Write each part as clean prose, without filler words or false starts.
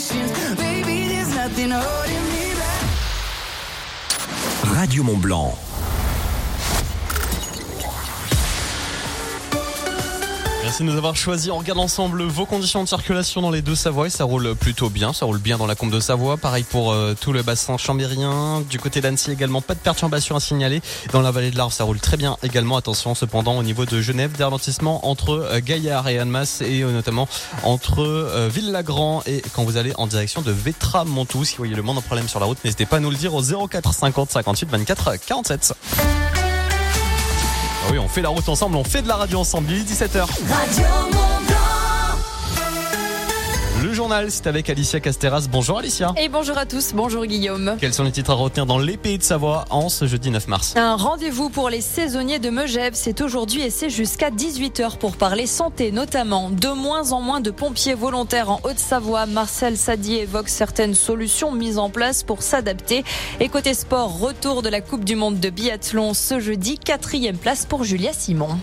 conditions. Baby, there's nothing holding me back. Radio Mont Blanc. Merci de nous avoir choisi. On regarde ensemble vos conditions de circulation dans les Deux-Savoie. Ça roule plutôt bien. Ça roule bien dans la Combe de Savoie. Pareil pour tout le bassin chambérien. Du côté d'Annecy également, pas de perturbation à signaler. Dans la vallée de l'Arve, ça roule très bien également. Attention cependant au niveau de Genève, des ralentissements entre Gaillard et Annemasse et notamment entre Ville-Lagrand et quand vous allez en direction de Vétra-Montou. Si vous voyez le moindre problème sur la route, n'hésitez pas à nous le dire au 04 50 58 24 47. Ah oui, on fait la route ensemble, on fait de la radio ensemble. Il est 17h. Radio Mont Blanc. Le journal, c'est avec Alicia Casteras. Bonjour Alicia. Et bonjour à tous, bonjour Guillaume. Quels sont les titres à retenir dans les Pays de Savoie en ce jeudi 9 mars? Un rendez-vous pour les saisonniers de Megève, c'est aujourd'hui et c'est jusqu'à 18h pour parler santé notamment. De moins en moins de pompiers volontaires en Haute-Savoie. Marcel Sadier évoque certaines solutions mises en place pour s'adapter. Et côté sport, retour de la Coupe du Monde de biathlon ce jeudi, 4e place pour Julia Simon.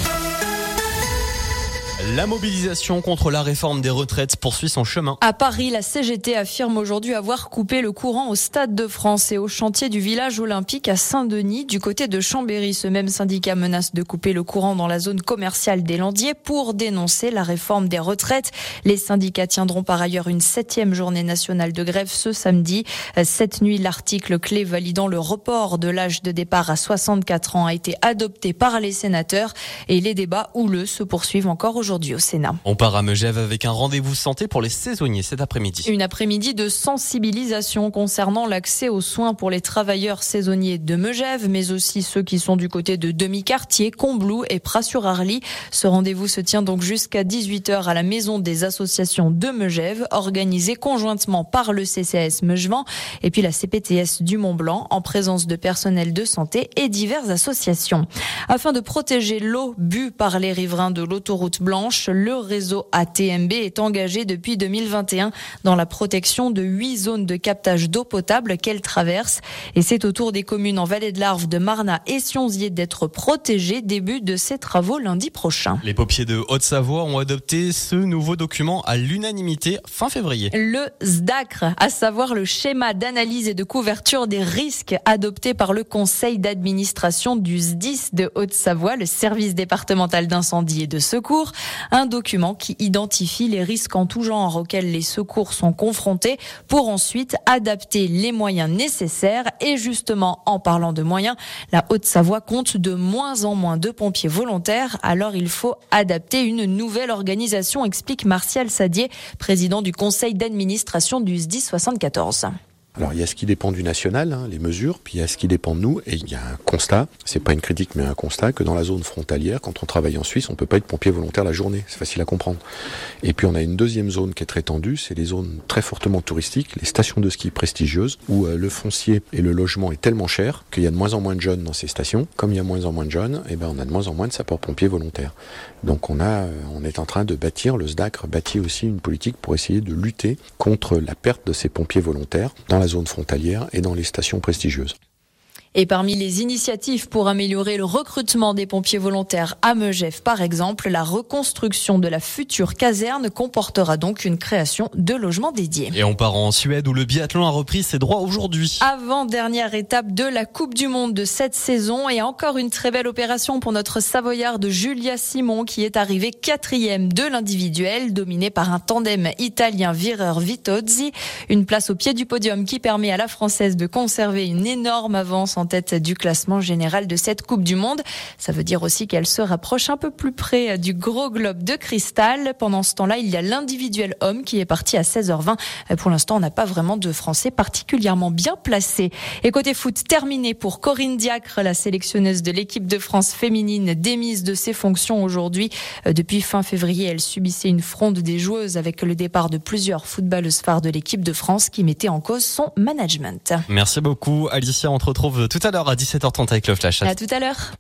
La mobilisation contre la réforme des retraites poursuit son chemin. À Paris, la CGT affirme aujourd'hui avoir coupé le courant au Stade de France et au chantier du village olympique à Saint-Denis. Du côté de Chambéry, ce même syndicat menace de couper le courant dans la zone commerciale des Landiers pour dénoncer la réforme des retraites. Les syndicats tiendront par ailleurs une 7e journée nationale de grève ce samedi. Cette nuit, l'article clé validant le report de l'âge de départ à 64 ans a été adopté par les sénateurs et les débats houleux se poursuivent encore aujourd'hui au Sénat. On part à Megève avec un rendez-vous santé pour les saisonniers cet après-midi. Une après-midi de sensibilisation concernant l'accès aux soins pour les travailleurs saisonniers de Megève, mais aussi ceux qui sont du côté de Demi-Quartier, Combloux et Pras-sur-Arly. Ce rendez-vous se tient donc jusqu'à 18h à la maison des associations de Megève, organisée conjointement par le CCAS Meugevent et puis la CPTS du Mont Blanc, en présence de personnel de santé et diverses associations. Afin de protéger l'eau bue par les riverains de l'autoroute blanche, le réseau ATMB est engagé depuis 2021 dans la protection de 8 zones de captage d'eau potable qu'elle traverse. Et c'est au tour des communes en Vallée de l'Arve, de Marnat et Sionzier d'être protégées. Début de ces travaux lundi prochain. Les pompiers de Haute-Savoie ont adopté ce nouveau document à l'unanimité fin février. Le SDACR, à savoir le schéma d'analyse et de couverture des risques adopté par le conseil d'administration du SDIS de Haute-Savoie, le service départemental d'incendie et de secours. Un document qui identifie les risques en tout genre auxquels les secours sont confrontés pour ensuite adapter les moyens nécessaires. Et justement, en parlant de moyens, la Haute-Savoie compte de moins en moins de pompiers volontaires. Alors il faut adapter une nouvelle organisation, explique Martial Sadier, président du conseil d'administration du SDIS 74. Alors il y a ce qui dépend du national, les mesures, puis il y a ce qui dépend de nous, et il y a un constat, c'est pas une critique mais un constat, que dans la zone frontalière, quand on travaille en Suisse, on peut pas être pompier volontaire la journée, c'est facile à comprendre. Et puis on a une deuxième zone qui est très tendue, c'est les zones très fortement touristiques, les stations de ski prestigieuses, où le foncier et le logement est tellement cher qu'il y a de moins en moins de jeunes dans ces stations. Comme il y a moins en moins de jeunes, on a de moins en moins de sapeurs-pompiers volontaires. Donc on est en train de bâtir, le SDACR bâtit aussi une politique pour essayer de lutter contre la perte de ces pompiers volontaires dans la zone frontalière et dans les stations prestigieuses. Et parmi les initiatives pour améliorer le recrutement des pompiers volontaires à Megève, par exemple, la reconstruction de la future caserne comportera donc une création de logements dédiés. Et on part en Suède où le biathlon a repris ses droits aujourd'hui. Avant-dernière étape de la Coupe du Monde de cette saison et encore une très belle opération pour notre Savoyarde Julia Simon qui est arrivée 4e de l'individuel, dominée par un tandem italien Virer-Vitozzi. Une place au pied du podium qui permet à la Française de conserver une énorme avance en tête du classement général de cette Coupe du Monde. Ça veut dire aussi qu'elle se rapproche un peu plus près du gros globe de cristal. Pendant ce temps-là, il y a l'individuel homme qui est parti à 16h20. Pour l'instant, on n'a pas vraiment de Français particulièrement bien placés. Et côté foot, terminé pour Corinne Diacre, la sélectionneuse de l'équipe de France féminine, démise de ses fonctions aujourd'hui. Depuis fin février, elle subissait une fronde des joueuses avec le départ de plusieurs footballeuses phares de l'équipe de France qui mettaient en cause son management. Merci beaucoup Alicia, on te retrouve tout à l'heure à 17h30 avec le Flash. À tout à l'heure.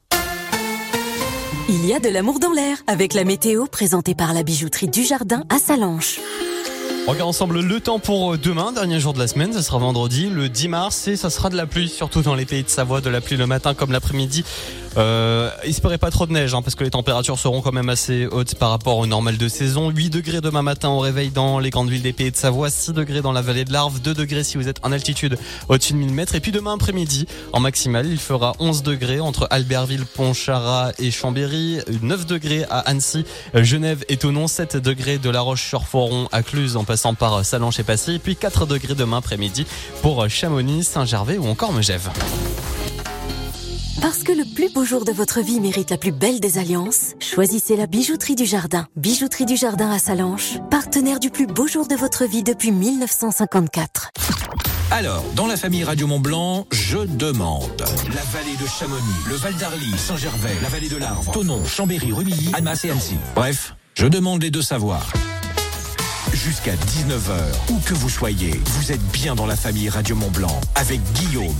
Il y a de l'amour dans l'air avec la météo présentée par la bijouterie du Jardin à Sallanches. On regarde ensemble le temps pour demain, dernier jour de la semaine, ça sera vendredi, le 10 mars, et ça sera de la pluie, surtout dans les Pays de Savoie, de la pluie le matin comme l'après-midi. Il se paraît pas trop de neige, parce que les températures seront quand même assez hautes par rapport au normal de saison. 8 degrés demain matin au réveil dans les grandes villes des Pays de Savoie, 6 degrés dans la vallée de l'Arve, 2 degrés si vous êtes en altitude au-dessus de 1000 mètres. Et puis demain après-midi, en maximale, il fera 11 degrés entre Albertville, Pontcharrat et Chambéry, 9 degrés à Annecy, Genève et Thonon, 7 degrés de La Roche-sur-Foron à Cluse en passant par Sallanches et Passy, et puis 4 degrés demain après-midi pour Chamonix, Saint-Gervais ou encore Megève. Parce que le plus beau jour de votre vie mérite la plus belle des alliances, choisissez la Bijouterie du Jardin. Bijouterie du Jardin à Sallanches, partenaire du plus beau jour de votre vie depuis 1954. Alors, dans la famille Radio Mont-Blanc, je demande. La vallée de Chamonix, le Val d'Arly, Saint-Gervais, la vallée de l'Arve, Thonon, Chambéry, Rumilly, Annemasse et Annecy. Bref, je demande les 2 savoirs. Jusqu'à 19h, où que vous soyez, vous êtes bien dans la famille Radio Mont-Blanc avec Guillaume.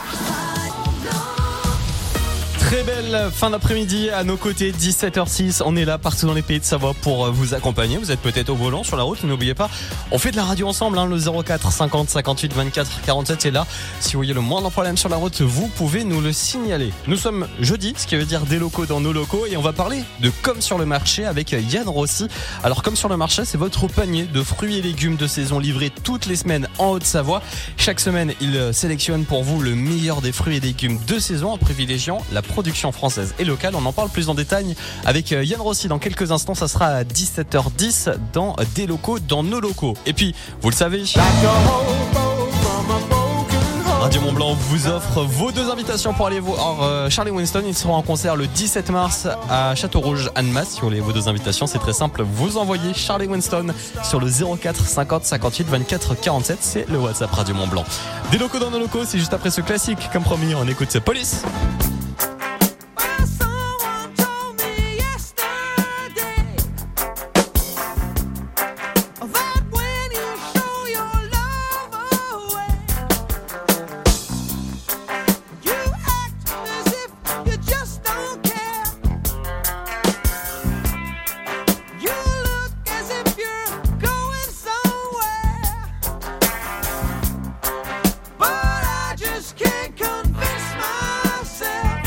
Très belle fin d'après-midi à nos côtés, 17h06. On est là partout dans les Pays de Savoie pour vous accompagner. Vous êtes peut-être au volant, sur la route, n'oubliez pas. On fait de la radio ensemble, le 04 50 58 24 47 est là. Si vous voyez le moindre problème sur la route, vous pouvez nous le signaler. Nous sommes jeudi, ce qui veut dire des locaux dans nos locaux, et on va parler de Comme sur le marché avec Yann Rossi. Alors Comme sur le marché, c'est votre panier de fruits et légumes de saison livré toutes les semaines en Haute-Savoie. Chaque semaine, il sélectionne pour vous le meilleur des fruits et légumes de saison en privilégiant la production française et locale. On en parle plus en détail avec Yann Rossi dans quelques instants. Ça sera à 17h10 dans des locaux, dans nos locaux. Et puis, vous le savez, Radio Mont-Blanc vous offre vos 2 invitations pour aller voir Charlie Winston. Ils seront en concert le 17 mars à Château-Rouge, Annemasse. Si vous voulez vos 2 invitations, c'est très simple. Vous envoyez Charlie Winston sur le 04 50 58 24 47. C'est le WhatsApp Radio Mont-Blanc. Des locaux dans nos locaux, c'est juste après ce classique. Comme promis, on écoute ce Police. But I just can't convince myself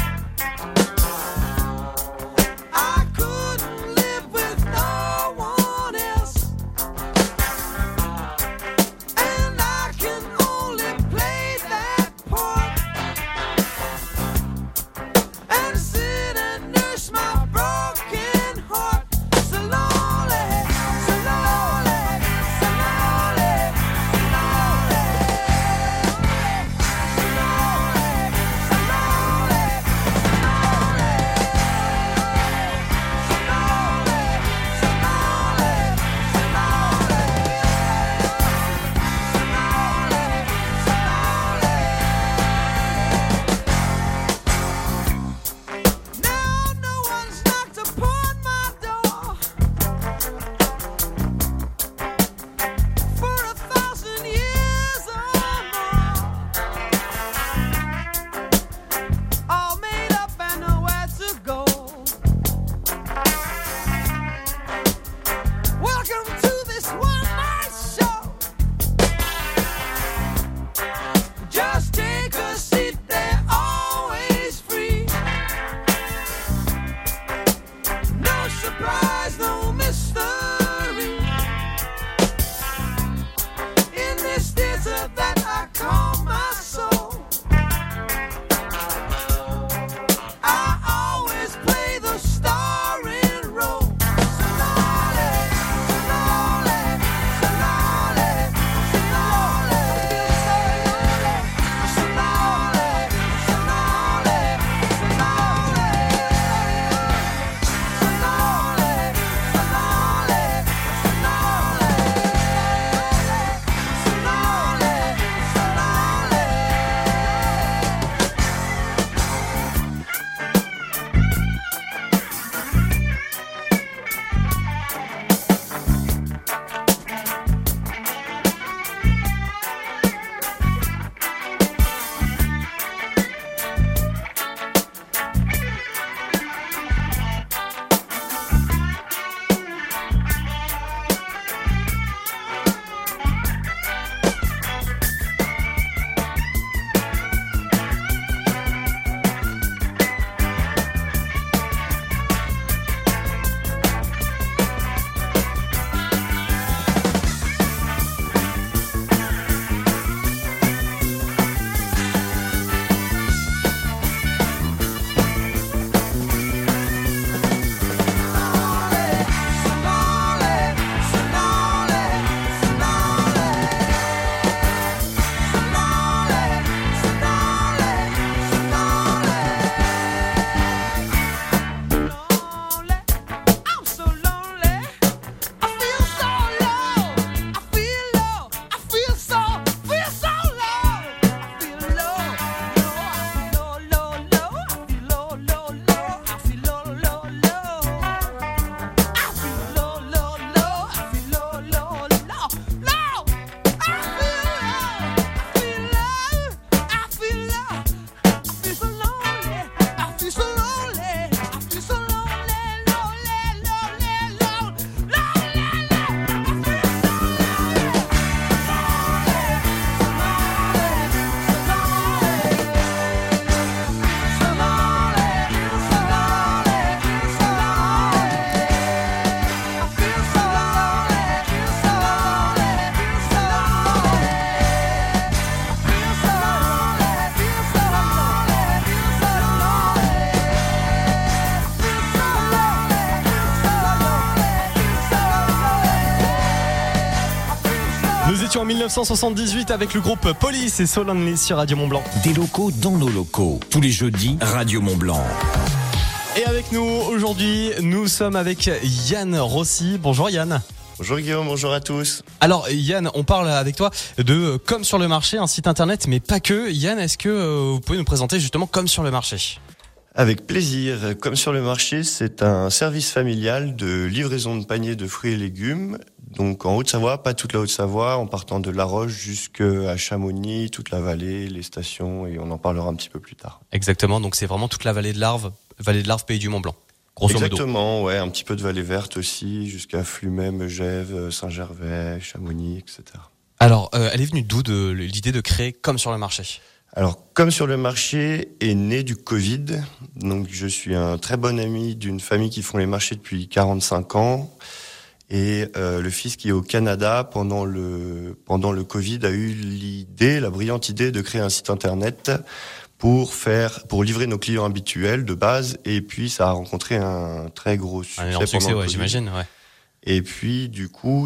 étions en 1978 avec le groupe Police et So Lonely sur Radio Mont-Blanc. Des locaux dans nos locaux. Tous les jeudis, Radio Mont-Blanc. Et avec nous aujourd'hui, nous sommes avec Yann Rossi. Bonjour Yann. Bonjour Guillaume, bonjour à tous. Alors Yann, on parle avec toi de Comme sur le marché, un site internet, mais pas que. Yann, est-ce que vous pouvez nous présenter justement Comme sur le marché ? Avec plaisir. Comme sur le marché, c'est un service familial de livraison de paniers de fruits et légumes. Donc en Haute-Savoie, pas toute la Haute-Savoie, en partant de La Roche jusqu'à Chamonix, toute la vallée, les stations, et on en parlera un petit peu plus tard. Exactement, donc c'est vraiment toute la vallée de l'Arve, Pays du Mont-Blanc. Grosso modo. Exactement, ouais, un petit peu de vallée verte aussi, jusqu'à Flumet, Megève, Saint-Gervais, Chamonix, etc. Alors, elle est venue d'où de l'idée de créer Comme sur le marché ? Alors, Comme sur le marché est né du Covid. Donc, je suis un très bon ami d'une famille qui font les marchés depuis 45 ans. Et le fils qui est au Canada pendant le Covid a eu la brillante idée de créer un site internet pour livrer nos clients habituels de base. Et puis, ça a rencontré un très gros succès. Un énorme succès, ouais, j'imagine, ouais. Et puis, du coup,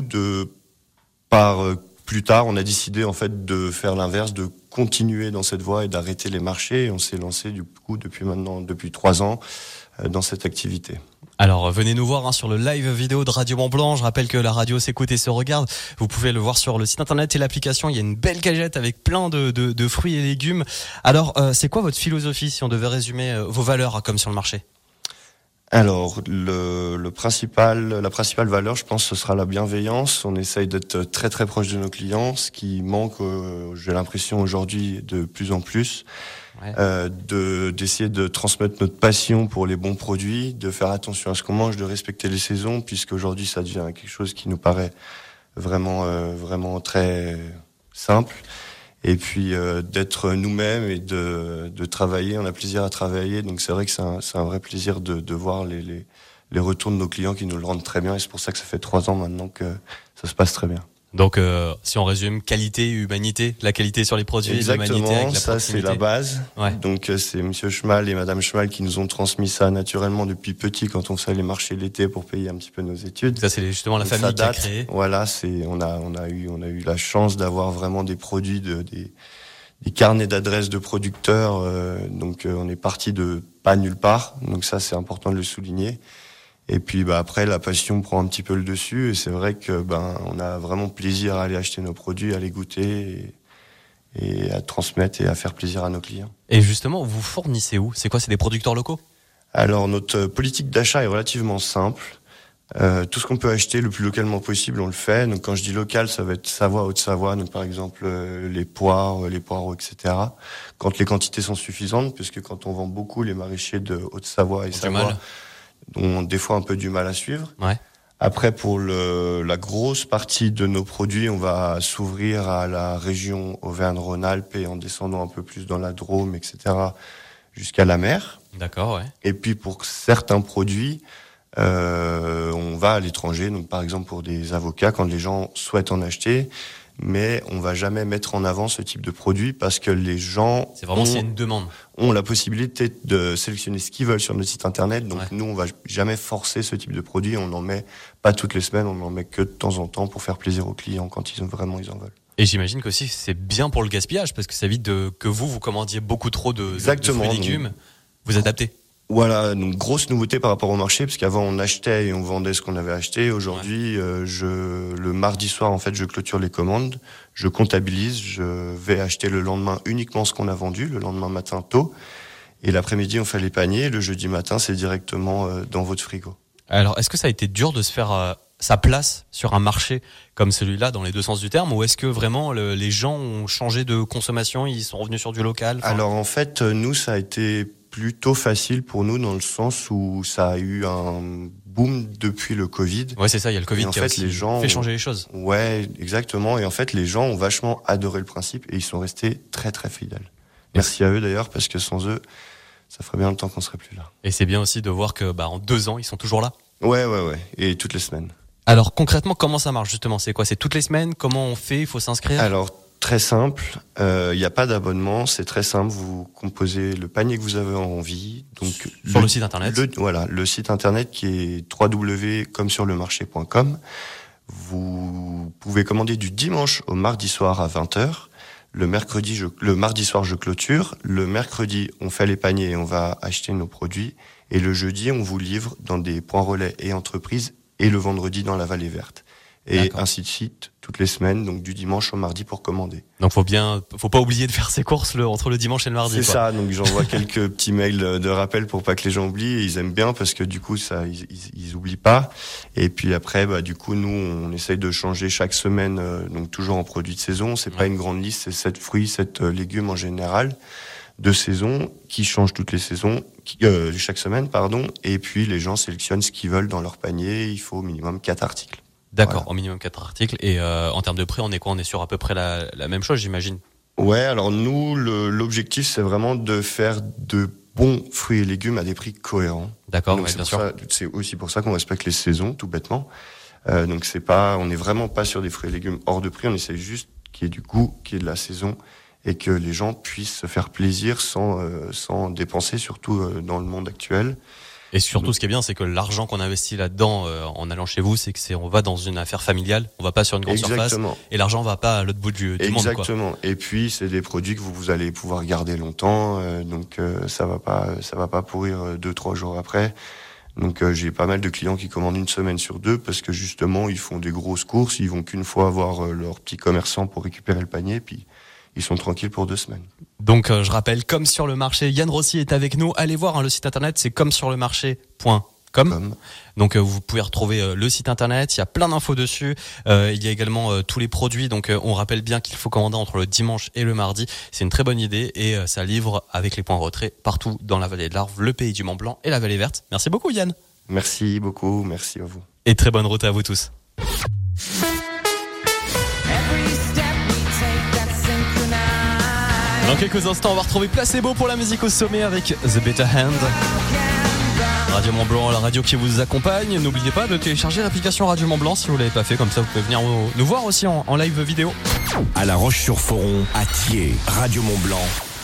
plus tard, on a décidé en fait de faire l'inverse, de continuer dans cette voie et d'arrêter les marchés. Et on s'est lancé du coup depuis 3 ans dans cette activité. Alors venez nous voir sur le live vidéo de Radio Mont-Blanc. Je rappelle que la radio s'écoute et se regarde. Vous pouvez le voir sur le site internet et l'application. Il y a une belle cagette avec plein de fruits et légumes. Alors c'est quoi votre philosophie si on devait résumer vos valeurs Comme sur le marché ? Alors, la principale valeur, je pense, ce sera la bienveillance. On essaye d'être très très proche de nos clients, ce qui manque, j'ai l'impression aujourd'hui de plus en plus. Ouais. D'essayer de transmettre notre passion pour les bons produits, de faire attention à ce qu'on mange, de respecter les saisons, puisqu'aujourd'hui ça devient quelque chose qui nous paraît vraiment très simple. Et puis d'être nous-mêmes et de travailler, on a plaisir à travailler, donc c'est vrai que c'est un vrai plaisir de voir les retours de nos clients qui nous le rendent très bien, et c'est pour ça que ça fait 3 ans maintenant que ça se passe très bien. Donc si on résume, qualité, humanité, la qualité sur les produits, exactement, l'humanité avec la ça proximité. C'est la base. Ouais. Donc c'est Monsieur Schmal et Madame Schmal qui nous ont transmis ça naturellement depuis petit quand on faisait les marchés l'été pour payer un petit peu nos études. Ça c'est justement la donc, famille qui a créé. Voilà, on a eu la chance d'avoir vraiment des produits des carnets d'adresses de producteurs. Donc on est parti de pas nulle part. Donc ça c'est important de le souligner. Et puis après la passion prend un petit peu le dessus et c'est vrai que on a vraiment plaisir à aller acheter nos produits, à les goûter et à transmettre et à faire plaisir à nos clients. Et justement, vous fournissez où ? C'est quoi ? C'est des producteurs locaux ? Alors notre politique d'achat est relativement simple. Tout ce qu'on peut acheter le plus localement possible, on le fait. Donc quand je dis local, ça va être Savoie, Haute-Savoie, donc par exemple les poires, les poireaux, etc. Quand les quantités sont suffisantes, puisque quand on vend beaucoup, les maraîchers de Haute-Savoie et Savoie ont des fois un peu du mal à suivre. Ouais. Après, pour la grosse partie de nos produits, on va s'ouvrir à la région Auvergne-Rhône-Alpes et en descendant un peu plus dans la Drôme, etc., jusqu'à la mer. D'accord, ouais. Et puis pour certains produits, on va à l'étranger. Donc par exemple pour des avocats, quand les gens souhaitent en acheter, mais on va jamais mettre en avant ce type de produit parce que les gens c'est une demande. Ont la possibilité de sélectionner ce qu'ils veulent sur notre site internet. Donc nous, on va jamais forcer ce type de produit. On n'en met pas toutes les semaines, on n'en met que de temps en temps pour faire plaisir aux clients quand ils en veulent. Et j'imagine qu'aussi c'est bien pour le gaspillage parce que ça évite que vous commandiez beaucoup trop de fruits et légumes. Vous adaptez. Voilà, donc grosse nouveauté par rapport au marché, parce qu'avant on achetait et on vendait ce qu'on avait acheté. Aujourd'hui, le mardi soir, en fait, je clôture les commandes, je comptabilise, je vais acheter le lendemain uniquement ce qu'on a vendu, le lendemain matin tôt, et l'après-midi on fait les paniers, le jeudi matin c'est directement dans votre frigo. Alors, est-ce que ça a été dur de se faire sa place sur un marché comme celui-là, dans les deux sens du terme, ou est-ce que vraiment les gens ont changé de consommation, ils sont revenus sur du local ? Alors en fait, nous, ça a été plutôt facile pour nous dans le sens où ça a eu un boom depuis le Covid. Ouais, c'est ça, il y a le Covid qui a aussi fait changer les choses. Ouais, exactement. Et en fait, les gens ont vachement adoré le principe et ils sont restés très très fidèles. Merci à eux d'ailleurs, parce que sans eux, ça ferait bien le temps qu'on serait plus là. Et c'est bien aussi de voir que en 2 ans, ils sont toujours là. Ouais. Et toutes les semaines. Alors concrètement, comment ça marche justement ? C'est quoi ? C'est toutes les semaines ? Comment on fait ? Il faut s'inscrire ? Alors très simple, il n'y a pas d'abonnement, c'est très simple, vous composez le panier que vous avez envie. Donc sur le site internet. Le site internet qui est www.commesurlemarché.com. Vous pouvez commander du dimanche au mardi soir à 20h. Le mardi soir, je clôture. Le mercredi, on fait les paniers et on va acheter nos produits. Et le jeudi, on vous livre dans des points relais et entreprises. Et le vendredi, dans la Vallée Verte. Et D'accord. ainsi de suite, toutes les semaines, donc du dimanche au mardi pour commander. Donc faut pas oublier de faire ses courses entre le dimanche et le mardi. C'est ça, donc j'envoie quelques petits mails de rappel pour pas que les gens oublient. Et ils aiment bien parce que du coup, ça, ils oublient pas. Et puis après, du coup, nous, on essaye de changer chaque semaine, donc toujours en produits de saison. C'est pas une grande liste, c'est 7 fruits, 7 légumes en général de saison qui changent toutes les saisons, chaque semaine, pardon. Et puis les gens sélectionnent ce qu'ils veulent dans leur panier. Il faut au minimum 4 articles. D'accord, Voilà. au minimum 4 articles. Et en termes de prix, on est quoi ? On est sur à peu près la même chose, j'imagine. Ouais, alors nous, l'objectif, c'est vraiment de faire de bons fruits et légumes à des prix cohérents. D'accord, Donc ouais, c'est bien pour sûr. ça, c'est aussi pour ça qu'on respecte les saisons, tout bêtement. Donc on n'est vraiment pas sur des fruits et légumes hors de prix. On essaie juste qu'il y ait du goût, qu'il y ait de la saison et que les gens puissent se faire plaisir sans dépenser, surtout dans le monde actuel. Et surtout, ce qui est bien, c'est que l'argent qu'on investit là-dedans en allant chez vous, c'est que on va dans une affaire familiale, on va pas sur une grande surface, Exactement. et l'argent va pas à l'autre bout du monde, quoi. Exactement. Et puis c'est des produits que vous allez pouvoir garder longtemps, donc ça va pas pourrir 2-3 jours après. Donc j'ai pas mal de clients qui commandent 1 semaine sur 2 parce que justement ils font des grosses courses, ils vont qu'une fois voir leur petit commerçant pour récupérer le panier, puis ils sont tranquilles pour 2 semaines. Donc je rappelle, Comme sur le marché, Yann Rossi est avec nous. Allez voir le site internet, c'est commesurlemarché.com. Donc vous pouvez retrouver le site internet, il y a plein d'infos dessus. Il y a également tous les produits. Donc on rappelle bien qu'il faut commander entre le dimanche et le mardi. C'est une très bonne idée et ça livre avec les points retrait partout dans la vallée de l'Arve, le pays du Mont Blanc et la vallée verte. Merci beaucoup Yann. Merci beaucoup, merci à vous. Et très bonne route à vous tous. Dans quelques instants, on va retrouver Placebo pour la musique au sommet avec The Better Hand. Radio Mont Blanc, la radio qui vous accompagne. N'oubliez pas de télécharger l'application Radio Mont Blanc si vous l'avez pas fait. Comme ça, vous pouvez venir nous voir aussi en live vidéo. À La Roche-sur-Foron, à Thiers, Radio Mont Blanc,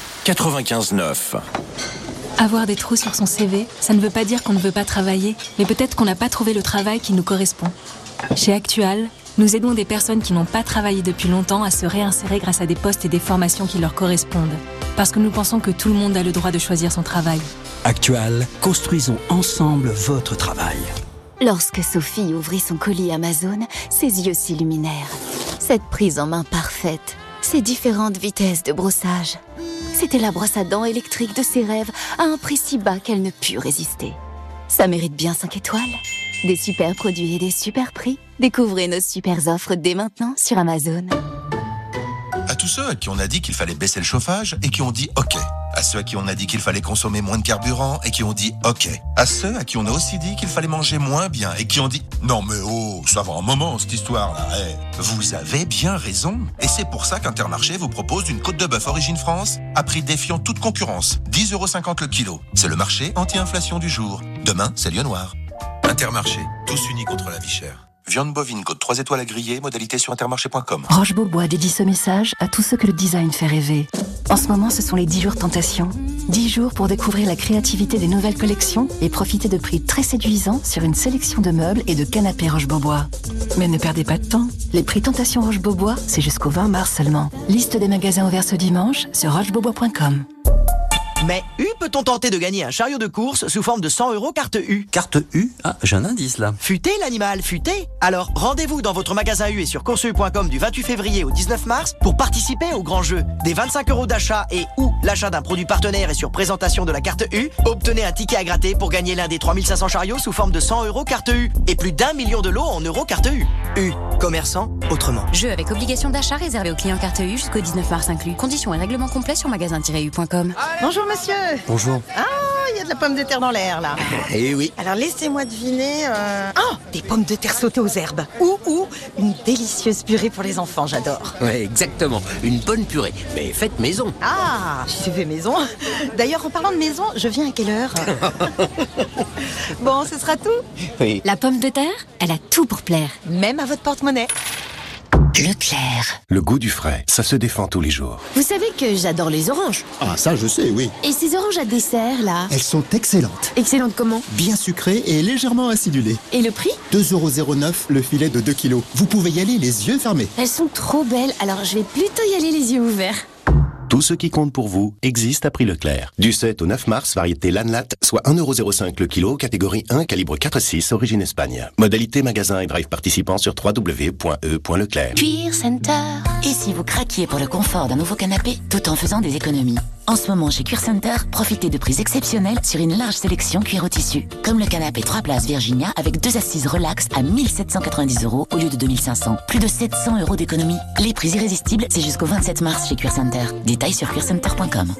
95.9. Avoir des trous sur son CV, ça ne veut pas dire qu'on ne veut pas travailler, mais peut-être qu'on n'a pas trouvé le travail qui nous correspond. Chez Actual, nous aidons des personnes qui n'ont pas travaillé depuis longtemps à se réinsérer grâce à des postes et des formations qui leur correspondent. Parce que nous pensons que tout le monde a le droit de choisir son travail. Actual, construisons ensemble votre travail. Lorsque Sophie ouvrit son colis Amazon, ses yeux s'illuminèrent. Cette prise en main parfaite, ces différentes vitesses de brossage. C'était la brosse à dents électrique de ses rêves à un prix si bas qu'elle ne put résister. Ça mérite bien 5 étoiles. Des super produits et des super prix. Découvrez nos super offres dès maintenant sur Amazon. À tous ceux à qui on a dit qu'il fallait baisser le chauffage et qui ont dit OK. À ceux à qui on a dit qu'il fallait consommer moins de carburant et qui ont dit OK. À ceux à qui on a aussi dit qu'il fallait manger moins bien et qui ont dit non mais oh, ça va un moment cette histoire-là. Vous avez bien raison. Et c'est pour ça qu'Intermarché vous propose une côte de bœuf origine France à prix défiant toute concurrence. 10,50€ le kilo. C'est le marché anti-inflation du jour. Demain, c'est Lieu Noir. Intermarché, tous unis contre la vie chère. Viande bovine, côte 3 étoiles à griller, modalité sur intermarché.com. Roche-Beaubois dédie ce message à tous ceux que le design fait rêver. En ce moment, ce sont les 10 jours tentation. 10 jours pour découvrir la créativité des nouvelles collections et profiter de prix très séduisants sur une sélection de meubles et de canapés Roche-Beaubois. Mais ne perdez pas de temps. Les prix tentation Roche-Beaubois, c'est jusqu'au 20 mars seulement. Liste des magasins ouverts ce dimanche sur rochebeaubois.com. Mais U peut-on tenter de gagner un chariot de course sous forme de 100€ carte U? Carte U? Ah, j'ai un indice là. Futé l'animal, futé. Alors rendez-vous dans votre magasin U et sur course-u.com du 28 février au 19 mars pour participer au grand jeu. Des 25€ d'achat et ou l'achat d'un produit partenaire et sur présentation de la carte U, obtenez un ticket à gratter pour gagner l'un des 3500 chariots sous forme de 100€ carte U et plus d'1 million de lots en euros carte U. U, commerçant autrement. Jeu avec obligation d'achat réservé aux clients carte U jusqu'au 19 mars inclus. Conditions et règlements complets sur magasin-u.com. Bonjour monsieur. Bonjour. Ah, il y a de la pomme de terre dans l'air là. Eh oui. Alors laissez-moi deviner. Oh, des pommes de terre sautées aux herbes. Ou une délicieuse purée pour les enfants, j'adore. Ouais, exactement. Une bonne purée, mais faite maison. Ah, j'ai fait maison. D'ailleurs, en parlant de maison, je viens à quelle heure? Bon, ce sera tout. Oui. La pomme de terre, elle a tout pour plaire. Même à votre porte-monnaie. Leclerc. Le goût du frais, ça se défend tous les jours. Vous savez que j'adore les oranges. Ah, ça je sais, oui. Et ces oranges à dessert, là? Elles sont excellentes. Excellentes comment? Bien sucrées et légèrement acidulées. Et le prix? 2,09€ le filet de 2 kilos. Vous pouvez y aller les yeux fermés. Elles sont trop belles, alors je vais plutôt y aller les yeux ouverts. Tout ce qui compte pour vous existe à prix Leclerc. Du 7 au 9 mars, variété Lanlat, soit 1,05€ le kilo, catégorie 1, calibre 4,6, origine Espagne. Modalité magasin et drive participant sur www.e.leclerc. Cuir Center. Et si vous craquiez pour le confort d'un nouveau canapé, tout en faisant des économies? En ce moment, chez Cuir Center, profitez de prix exceptionnels sur une large sélection cuir au tissu. Comme le canapé 3 places Virginia avec 2 assises relax à 1790€ au lieu de 2500. Plus de 700€ d'économie. Les prix irrésistibles, c'est jusqu'au 27 mars chez Cuir Center. Détails sur cuircenter.com.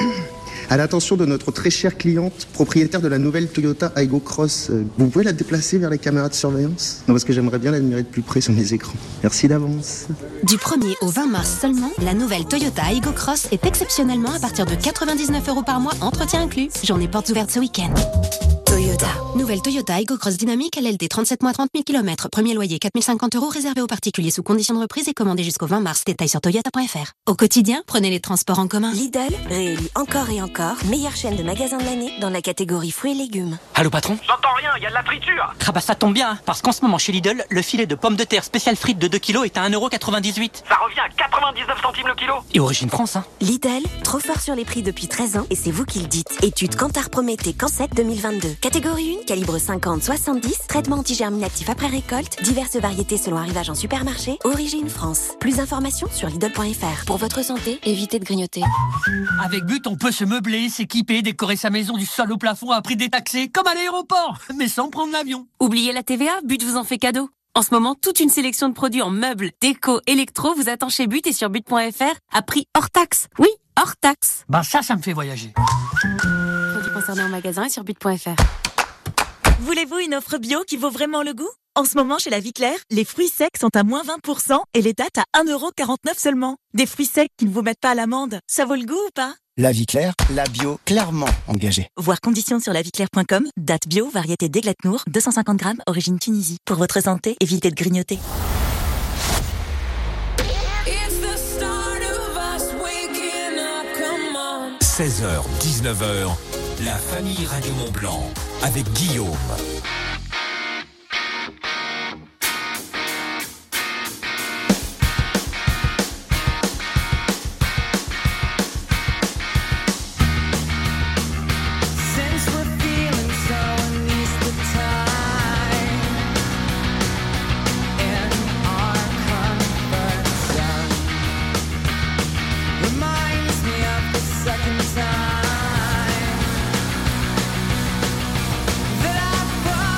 À l'attention de notre très chère cliente, propriétaire de la nouvelle Toyota Aygo Cross, vous pouvez la déplacer vers les caméras de surveillance? Non, parce que j'aimerais bien l'admirer de plus près sur mes écrans. Merci d'avance. Du 1er au 20 mars seulement, la nouvelle Toyota Aygo Cross est exceptionnellement à partir de 99€ par mois, entretien inclus. Journée portes ouvertes ce week-end. Toyota. Nouvelle Toyota Aygo Cross dynamique LLD 37 mois 30 000 km. Premier loyer 4 050€ réservé aux particuliers sous conditions de reprise et commandé jusqu'au 20 mars. Détails sur toyota.fr. Au quotidien, prenez les transports en commun. Lidl, réélu encore et encore, meilleure chaîne de magasins de l'année dans la catégorie fruits et légumes. Allô patron? J'entends rien, il y a de la friture. Ah bah ça tombe bien, parce qu'en ce moment chez Lidl, le filet de pommes de terre spécial frites de 2 kg est à 1,98€. Ça revient à 99 centimes le kilo. Et origine France, hein. Lidl, trop fort sur les prix depuis 13 ans et c'est vous qui le dites. Étude Kantar Prométhée Cansec 2022. Catégorie 1, calibre 50-70, traitement antigerminatif après récolte, diverses variétés selon arrivage en supermarché, origine France. Plus d'informations sur Lidl.fr. Pour votre santé, évitez de grignoter. Avec But, on peut se meubler, s'équiper, décorer sa maison du sol au plafond à prix détaxé, comme à l'aéroport, mais sans prendre l'avion. Oubliez la TVA, But vous en fait cadeau. En ce moment, toute une sélection de produits en meubles, déco, électro vous attend chez But et sur But.fr à prix hors taxe. Oui, hors taxe. Bah ça me fait voyager. Produits concernés en magasin et sur But.fr. Voulez-vous une offre bio qui vaut vraiment le goût? En ce moment, chez La Vie Claire, les fruits secs sont à moins 20% et les dattes à 1,49€ seulement. Des fruits secs qui ne vous mettent pas à l'amende. Ça vaut le goût ou pas? La Vie Claire, la bio clairement engagée. Voir conditions sur laviclaire.com. Date bio, variété d'Eglatnour, 250 grammes, origine Tunisie. Pour votre santé, évitez de grignoter. « 16h, 19h, la famille Radio Mont-Blanc avec Guillaume. That I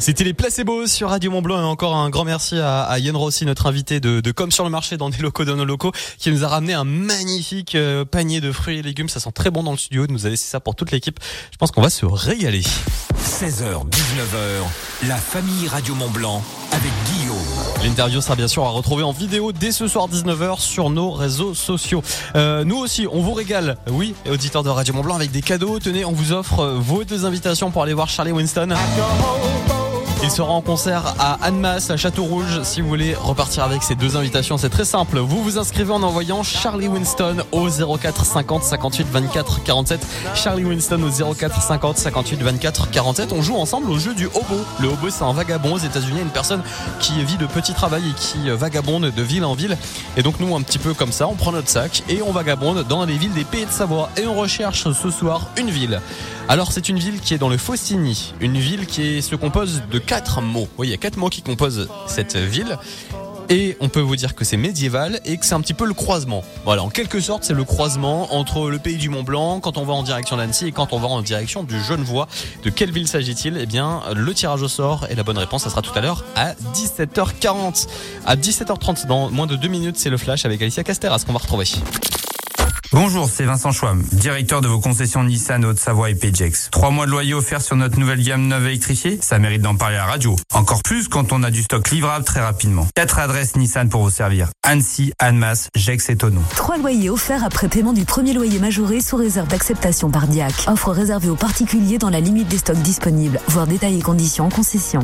C'était les placebos sur Radio Mont Blanc et encore un grand merci à Yann Rossi, notre invité de Comme sur le marché dans des locaux de nos locaux, qui nous a ramené un magnifique panier de fruits et légumes. Ça sent très bon dans le studio. Il nous a laissé ça pour toute l'équipe. Je pense qu'on va se régaler. 16h, 19h, la famille Radio Mont Blanc avec Guillaume. L'interview sera bien sûr à retrouver en vidéo dès ce soir 19h sur nos réseaux sociaux. Nous aussi, on vous régale, oui, auditeurs de Radio Mont Blanc, avec des cadeaux. Tenez, on vous offre vos 2 invitations pour aller voir Charlie Winston. Il sera en concert à Annemasse, à Château-Rouge. Si vous voulez repartir avec ces 2 invitations, c'est très simple. Vous vous inscrivez en envoyant Charlie Winston au 04 50 58 24 47. Charlie Winston au 04 50 58 24 47. On joue ensemble au jeu du hobo. Le hobo, c'est un vagabond aux États-Unis, une personne qui vit de petit travail et qui vagabonde de ville en ville. Et donc nous, un petit peu comme ça, on prend notre sac et on vagabonde dans les villes des Pays de Savoie. Et on recherche ce soir une ville. Alors c'est une ville qui est dans le Faustini, une ville qui se compose de 4 mots. Oui, il y a 4 mots qui composent cette ville. Et on peut vous dire que c'est médiéval et que c'est un petit peu le croisement. Voilà, en quelque sorte, c'est le croisement entre le pays du Mont Blanc, quand on va en direction d'Annecy, et quand on va en direction du Genevois. De quelle ville s'agit-il ? Eh bien, le tirage au sort et la bonne réponse, ça sera tout à l'heure à 17h40. À 17h30, dans moins de 2 minutes, c'est le flash avec Alicia Casteras qu'on va retrouver. Bonjour, c'est Vincent Schwam, directeur de vos concessions Nissan Haute-Savoie et Péjex. 3 mois de loyer offerts sur notre nouvelle gamme neuve électrifiée, ça mérite d'en parler à la radio. Encore plus quand on a du stock livrable très rapidement. 4 adresses Nissan pour vous servir. Annecy, Annemasse, Gex et Thonon. 3 loyers offerts après paiement du premier loyer majoré sous réserve d'acceptation par DIAC. Offre réservée aux particuliers dans la limite des stocks disponibles. Voir détails et conditions en concession.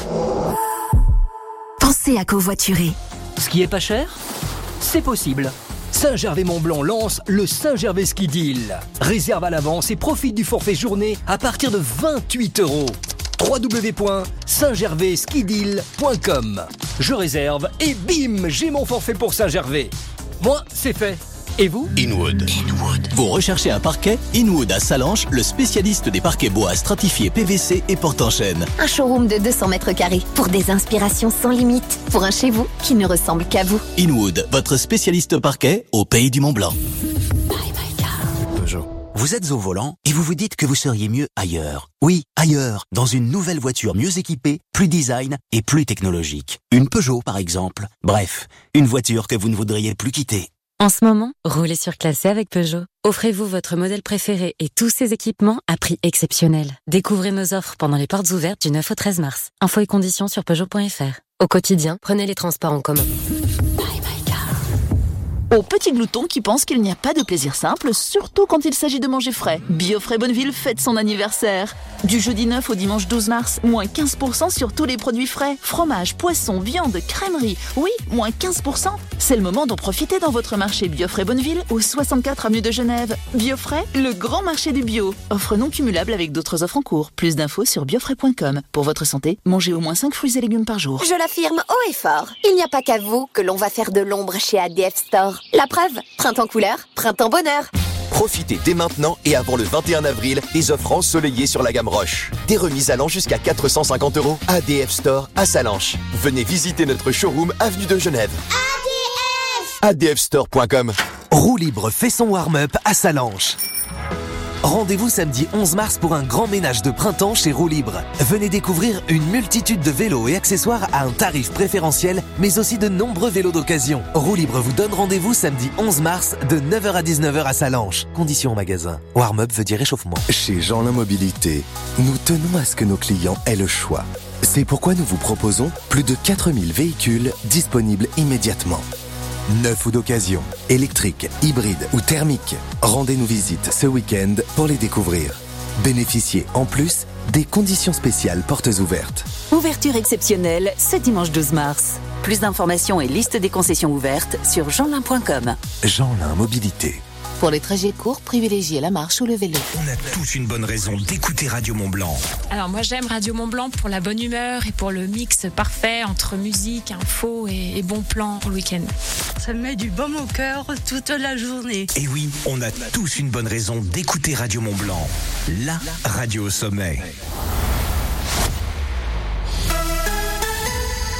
Pensez à covoiturer. Ce qui est pas cher, c'est possible. Saint-Gervais-Mont-Blanc lance le Saint-Gervais Ski Deal. Réserve à l'avance et profite du forfait journée à partir de 28 €. www.saintgervaiskideal.com. Je réserve et bim, j'ai mon forfait pour Saint-Gervais. Moi, c'est fait. Et vous ? Inwood. Vous recherchez un parquet ? Inwood à Salanches, le spécialiste des parquets bois stratifiés PVC et porte-en-chêne. Un showroom de 200 mètres carrés pour des inspirations sans limite. Pour un chez vous qui ne ressemble qu'à vous. Inwood, votre spécialiste parquet au pays du Mont Blanc. Peugeot. Vous êtes au volant et vous vous dites que vous seriez mieux ailleurs. Oui, ailleurs, dans une nouvelle voiture mieux équipée, plus design et plus technologique. Une Peugeot par exemple. Bref, une voiture que vous ne voudriez plus quitter. En ce moment, roulez surclassé avec Peugeot. Offrez-vous votre modèle préféré et tous ses équipements à prix exceptionnel. Découvrez nos offres pendant les portes ouvertes du 9 au 13 mars. Infos et conditions sur Peugeot.fr. Au quotidien, prenez les transports en commun. Aux petits gloutons qui pensent qu'il n'y a pas de plaisir simple, surtout quand il s'agit de manger frais. Biofrais Bonneville fête son anniversaire. Du jeudi 9 au dimanche 12 mars, moins 15% sur tous les produits frais. Fromage, poisson, viande, crèmerie. Oui, moins 15%. C'est le moment d'en profiter dans votre marché Biofrais Bonneville, au 64 avenue de Genève. Biofrais, le grand marché du bio. Offre non cumulable avec d'autres offres en cours. Plus d'infos sur biofrais.com. Pour votre santé, mangez au moins 5 fruits et légumes par jour. Je l'affirme haut et fort. Il n'y a pas qu'à vous que l'on va faire de l'ombre chez ADF Store. La preuve, printemps couleur, printemps bonheur. Profitez dès maintenant et avant le 21 avril des offres ensoleillées sur la gamme Roche. Des remises allant jusqu'à 450 € ADF Store à Salanches. Venez visiter notre showroom avenue de Genève. ADFstore.com. Roue Libre fait son warm-up à Salanches. Rendez-vous samedi 11 mars pour un grand ménage de printemps chez Roue Libre. Venez découvrir une multitude de vélos et accessoires à un tarif préférentiel, mais aussi de nombreux vélos d'occasion. Roue Libre vous donne rendez-vous samedi 11 mars de 9h à 19h à Salanches. Conditions en magasin. Warm-up veut dire réchauffement. Chez Jeanlin Mobilité, nous tenons à ce que nos clients aient le choix. C'est pourquoi nous vous proposons plus de 4000 véhicules disponibles immédiatement. Neufs ou d'occasion, électriques, hybrides ou thermiques. Rendez-nous visite ce week-end pour les découvrir. Bénéficiez en plus des conditions spéciales portes ouvertes. Ouverture exceptionnelle ce dimanche 12 mars. Plus d'informations et liste des concessions ouvertes sur jeanlin.com. Jeanlin Mobilité. Pour les trajets courts, privilégiez la marche ou le vélo. On a tous une bonne raison d'écouter Radio Mont Blanc. Alors moi j'aime Radio Mont Blanc pour la bonne humeur et pour le mix parfait entre musique, info et bon plan pour le week-end. Ça me met du baume au cœur toute la journée. Et oui, on a tous une bonne raison d'écouter Radio Mont Blanc. La radio au sommet.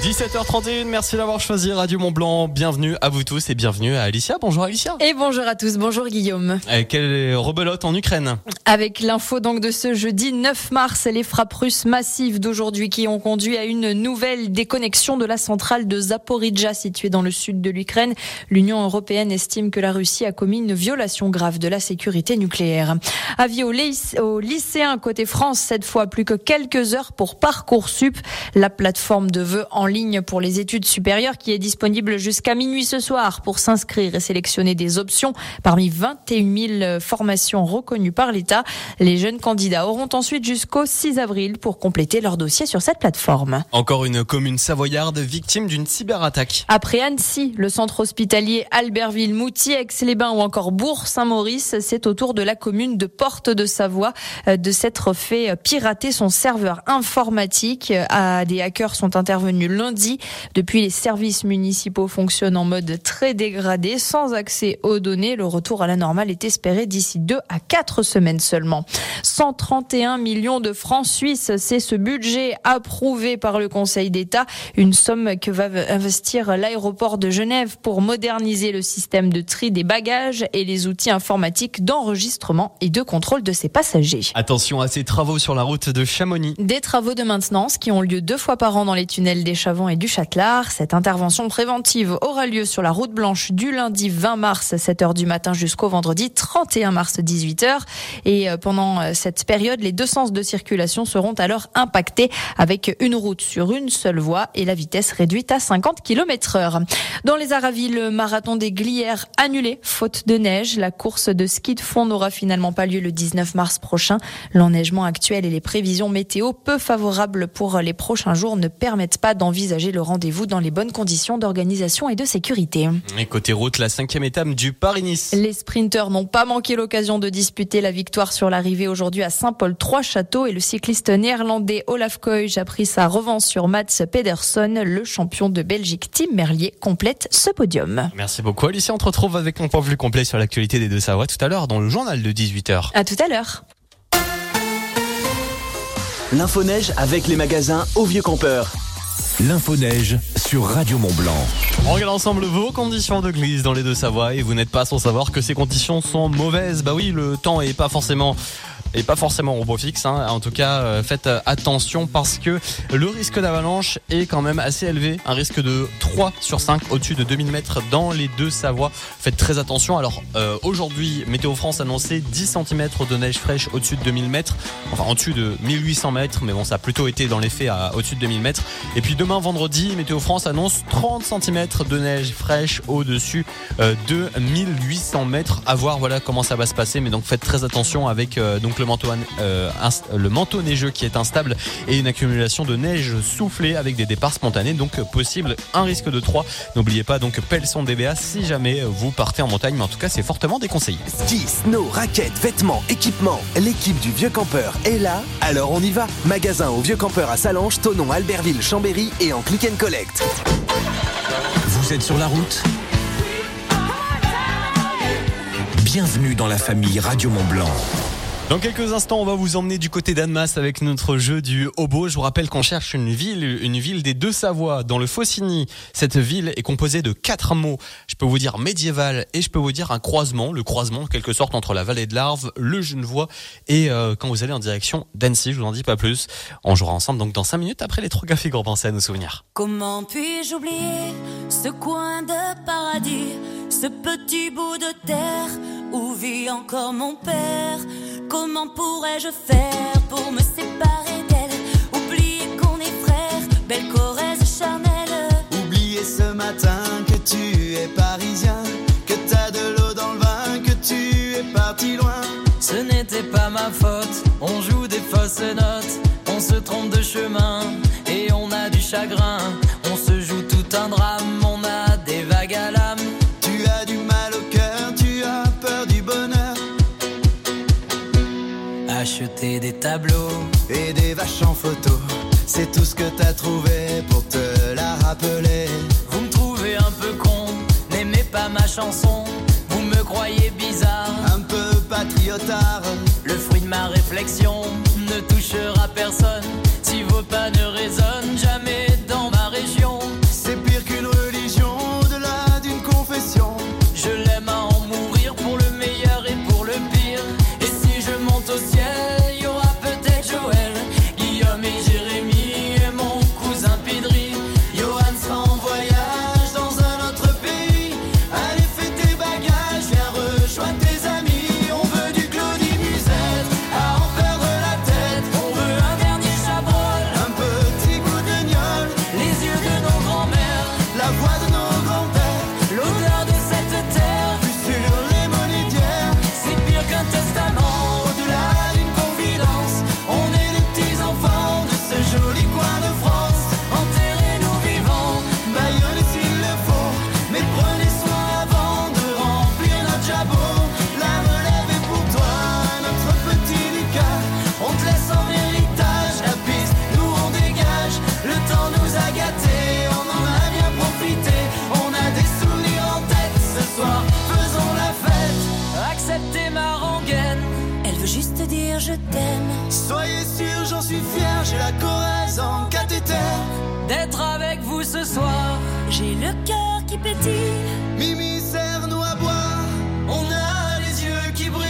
17h31, merci d'avoir choisi Radio Mont-Blanc. Bienvenue à vous tous et bienvenue à Alicia. Bonjour Alicia. Et bonjour à tous, bonjour Guillaume. Quelle rebelote en Ukraine. Avec l'info donc de ce jeudi 9 mars, les frappes russes massives d'aujourd'hui qui ont conduit à une nouvelle déconnexion de la centrale de Zaporijjia située dans le sud de l'Ukraine. L'Union européenne estime que la Russie a commis une violation grave de la sécurité nucléaire. Avis aux lycéens côté France, cette fois plus que quelques heures pour Parcoursup, la plateforme de vœux en ligne pour les études supérieures qui est disponible jusqu'à minuit ce soir pour s'inscrire et sélectionner des options parmi 21 000 formations reconnues par l'État. Les jeunes candidats auront ensuite jusqu'au 6 avril pour compléter leur dossier sur cette plateforme. Encore une commune savoyarde victime d'une cyberattaque. Après Annecy, le centre hospitalier Albertville-Moutier, Aix-les-Bains ou encore Bourg-Saint-Maurice, c'est au tour de la commune de Porte de Savoie de s'être fait pirater son serveur informatique. Des hackers sont intervenus lundi. Depuis, les services municipaux fonctionnent en mode très dégradé, sans accès aux données. Le retour à la normale est espéré d'ici 2 à 4 semaines seulement. 131 millions de francs suisses, c'est ce budget approuvé par le Conseil d'État. Une somme que va investir l'aéroport de Genève pour moderniser le système de tri des bagages et les outils informatiques d'enregistrement et de contrôle de ses passagers. Attention à ces travaux sur la route de Chamonix. Des travaux de maintenance qui ont lieu 2 fois par an dans les tunnels des Chavants et du Châtelard. Cette intervention préventive aura lieu sur la route blanche du lundi 20 mars 7h du matin jusqu'au vendredi 31 mars 18h. Et pendant cette période, les 2 sens de circulation seront alors impactés avec une route sur une seule voie et la vitesse réduite à 50 km/h. Dans les Aravis, le marathon des Glières annulé faute de neige. La course de ski de fond n'aura finalement pas lieu le 19 mars prochain. L'enneigement actuel et les prévisions météo peu favorables pour les prochains jours ne permettent pas d'envisager le rendez-vous dans les bonnes conditions d'organisation et de sécurité. Et côté route, la 5e étape du Paris-Nice. Les sprinteurs n'ont pas manqué l'occasion de disputer la victoire sur l'arrivée aujourd'hui à Saint-Paul-Trois-Châteaux et le cycliste néerlandais Olaf Koij a pris sa revanche sur Mats Pedersen. Le champion de Belgique Tim Merlier complète ce podium. Merci beaucoup Alicia, on te retrouve avec un point plus complet sur l'actualité des Deux-Savoies tout à l'heure dans le journal de 18h. À tout à l'heure. L'info-neige avec les magasins Au Vieux Campeur. L'info-neige sur Radio Mont-Blanc. On regarde ensemble vos conditions de glisse dans les Deux-Savoies et vous n'êtes pas sans savoir que ces conditions sont mauvaises. Bah oui, le temps est pas forcément au beau fixe, hein. En tout cas, faites attention parce que le risque d'avalanche est quand même assez élevé. Un risque de 3 sur 5 au-dessus de 2000 mètres dans les Deux-Savoies. Faites très attention. Alors, aujourd'hui, Météo France annonçait 10 cm de neige fraîche au-dessus de 2000 mètres. Enfin, en-dessus de 1800 mètres. Mais bon, ça a plutôt été dans les faits au-dessus de 2000 mètres. Et puis demain, vendredi, Météo France annonce 30 cm de neige fraîche au-dessus de 1800 mètres. À voir, voilà comment ça va se passer. Mais donc, faites très attention avec donc le manteau neigeux qui est instable et une accumulation de neige soufflée avec des départs spontanés, donc possible un risque de 3. N'oubliez pas donc pelle son DBA si jamais vous partez en montagne, mais en tout cas c'est fortement déconseillé. Ski, snow, raquettes, vêtements, équipements, l'équipe du Vieux Campeur est là, alors on y va. Magasin Au Vieux Campeur à Sallanches, Thonon, Albertville, Chambéry et en click and collect. Vous êtes sur la route ? Bienvenue dans la famille Radio Mont-Blanc. Dans quelques instants, on va vous emmener du côté d'Annemasse avec notre jeu du hobo. Je vous rappelle qu'on cherche une ville des Deux-Savoies, dans le Faucigny. Cette ville est composée de 4 mots. Je peux vous dire médiéval et je peux vous dire un croisement. Le croisement, en quelque sorte, entre la vallée de l'Arve, le Genevois et quand vous allez en direction d'Annecy. Je vous en dis pas plus. On jouera ensemble donc dans 5 minutes après les 3 cafés Gourbancé à nos souvenirs. Comment puis-je oublier ce coin de paradis, ce petit bout de terre où vit encore mon père? Comment pourrais-je faire pour me séparer d'elle? Oublier qu'on est frères, belle Corrèze charnelle. Oublier ce matin que tu es parisien, que t'as de l'eau dans le vin, que tu es parti loin. Ce n'était pas ma faute, on joue des fausses notes, on se trompe de chemin et on a du chagrin. On se joue tout un drame, on a des vagues à l'âme. Tu as du mal au cœur, tu as peur du bonheur. Acheter des tableaux et des vaches en photo, c'est tout ce que t'as trouvé pour te la rappeler. Vous me trouvez un peu con, n'aimez pas ma chanson. Vous me croyez bizarre, un peu patriotard. Le fruit de ma réflexion ne touchera personne. Si vos pas ne résonnent jamais dans ma région. nous a gâtés, on en a bien profité. On a des souvenirs en tête ce soir, faisons la fête. Acceptez ma rengaine, Elle veut juste dire je t'aime. Soyez sûrs, j'en suis fier, j'ai la Corrèze en cathéter. d'être avec vous ce soir. J'ai le cœur qui pétille. Mimi, serre-nous à boire, on a les yeux qui brillent.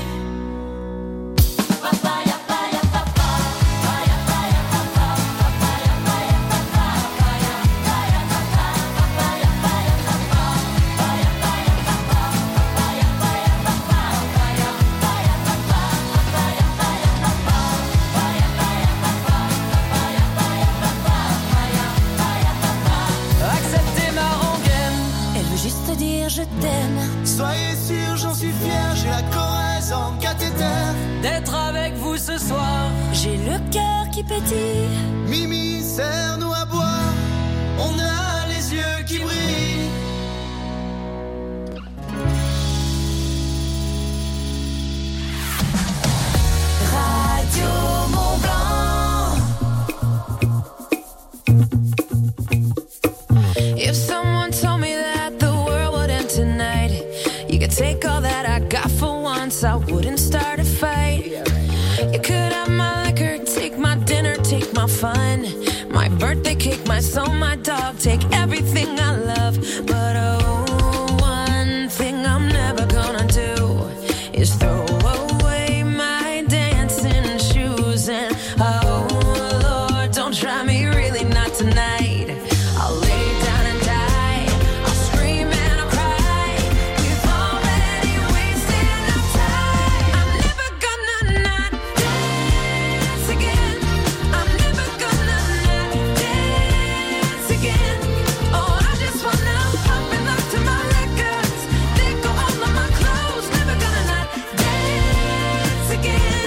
Je t'aime. Soyez sûrs, j'en suis fier, j'ai la Corrèze en cathéter. D'être avec vous ce soir. J'ai le cœur qui pétille. Mimi, serre-nous à boire, on a les yeux qui brillent. Radio Mont-Blanc. If someone told me that the world would end tonight, you could take all that I got for once, I wouldn't start a fight. You could have my liquor, take my dinner, take my fun, my birthday cake, my soul, my dog, take everything I love. But oh, one thing I'm never gonna do is throw away my dancing shoes. And oh Lord, don't try me, really not tonight. I'll lay down and die, I'll scream and I'll cry. We've already wasted enough time. I'm never gonna not dance again. I'm never gonna not dance again. Oh, I just wanna pop and look to my records, let go all of my clothes. Never gonna not dance again.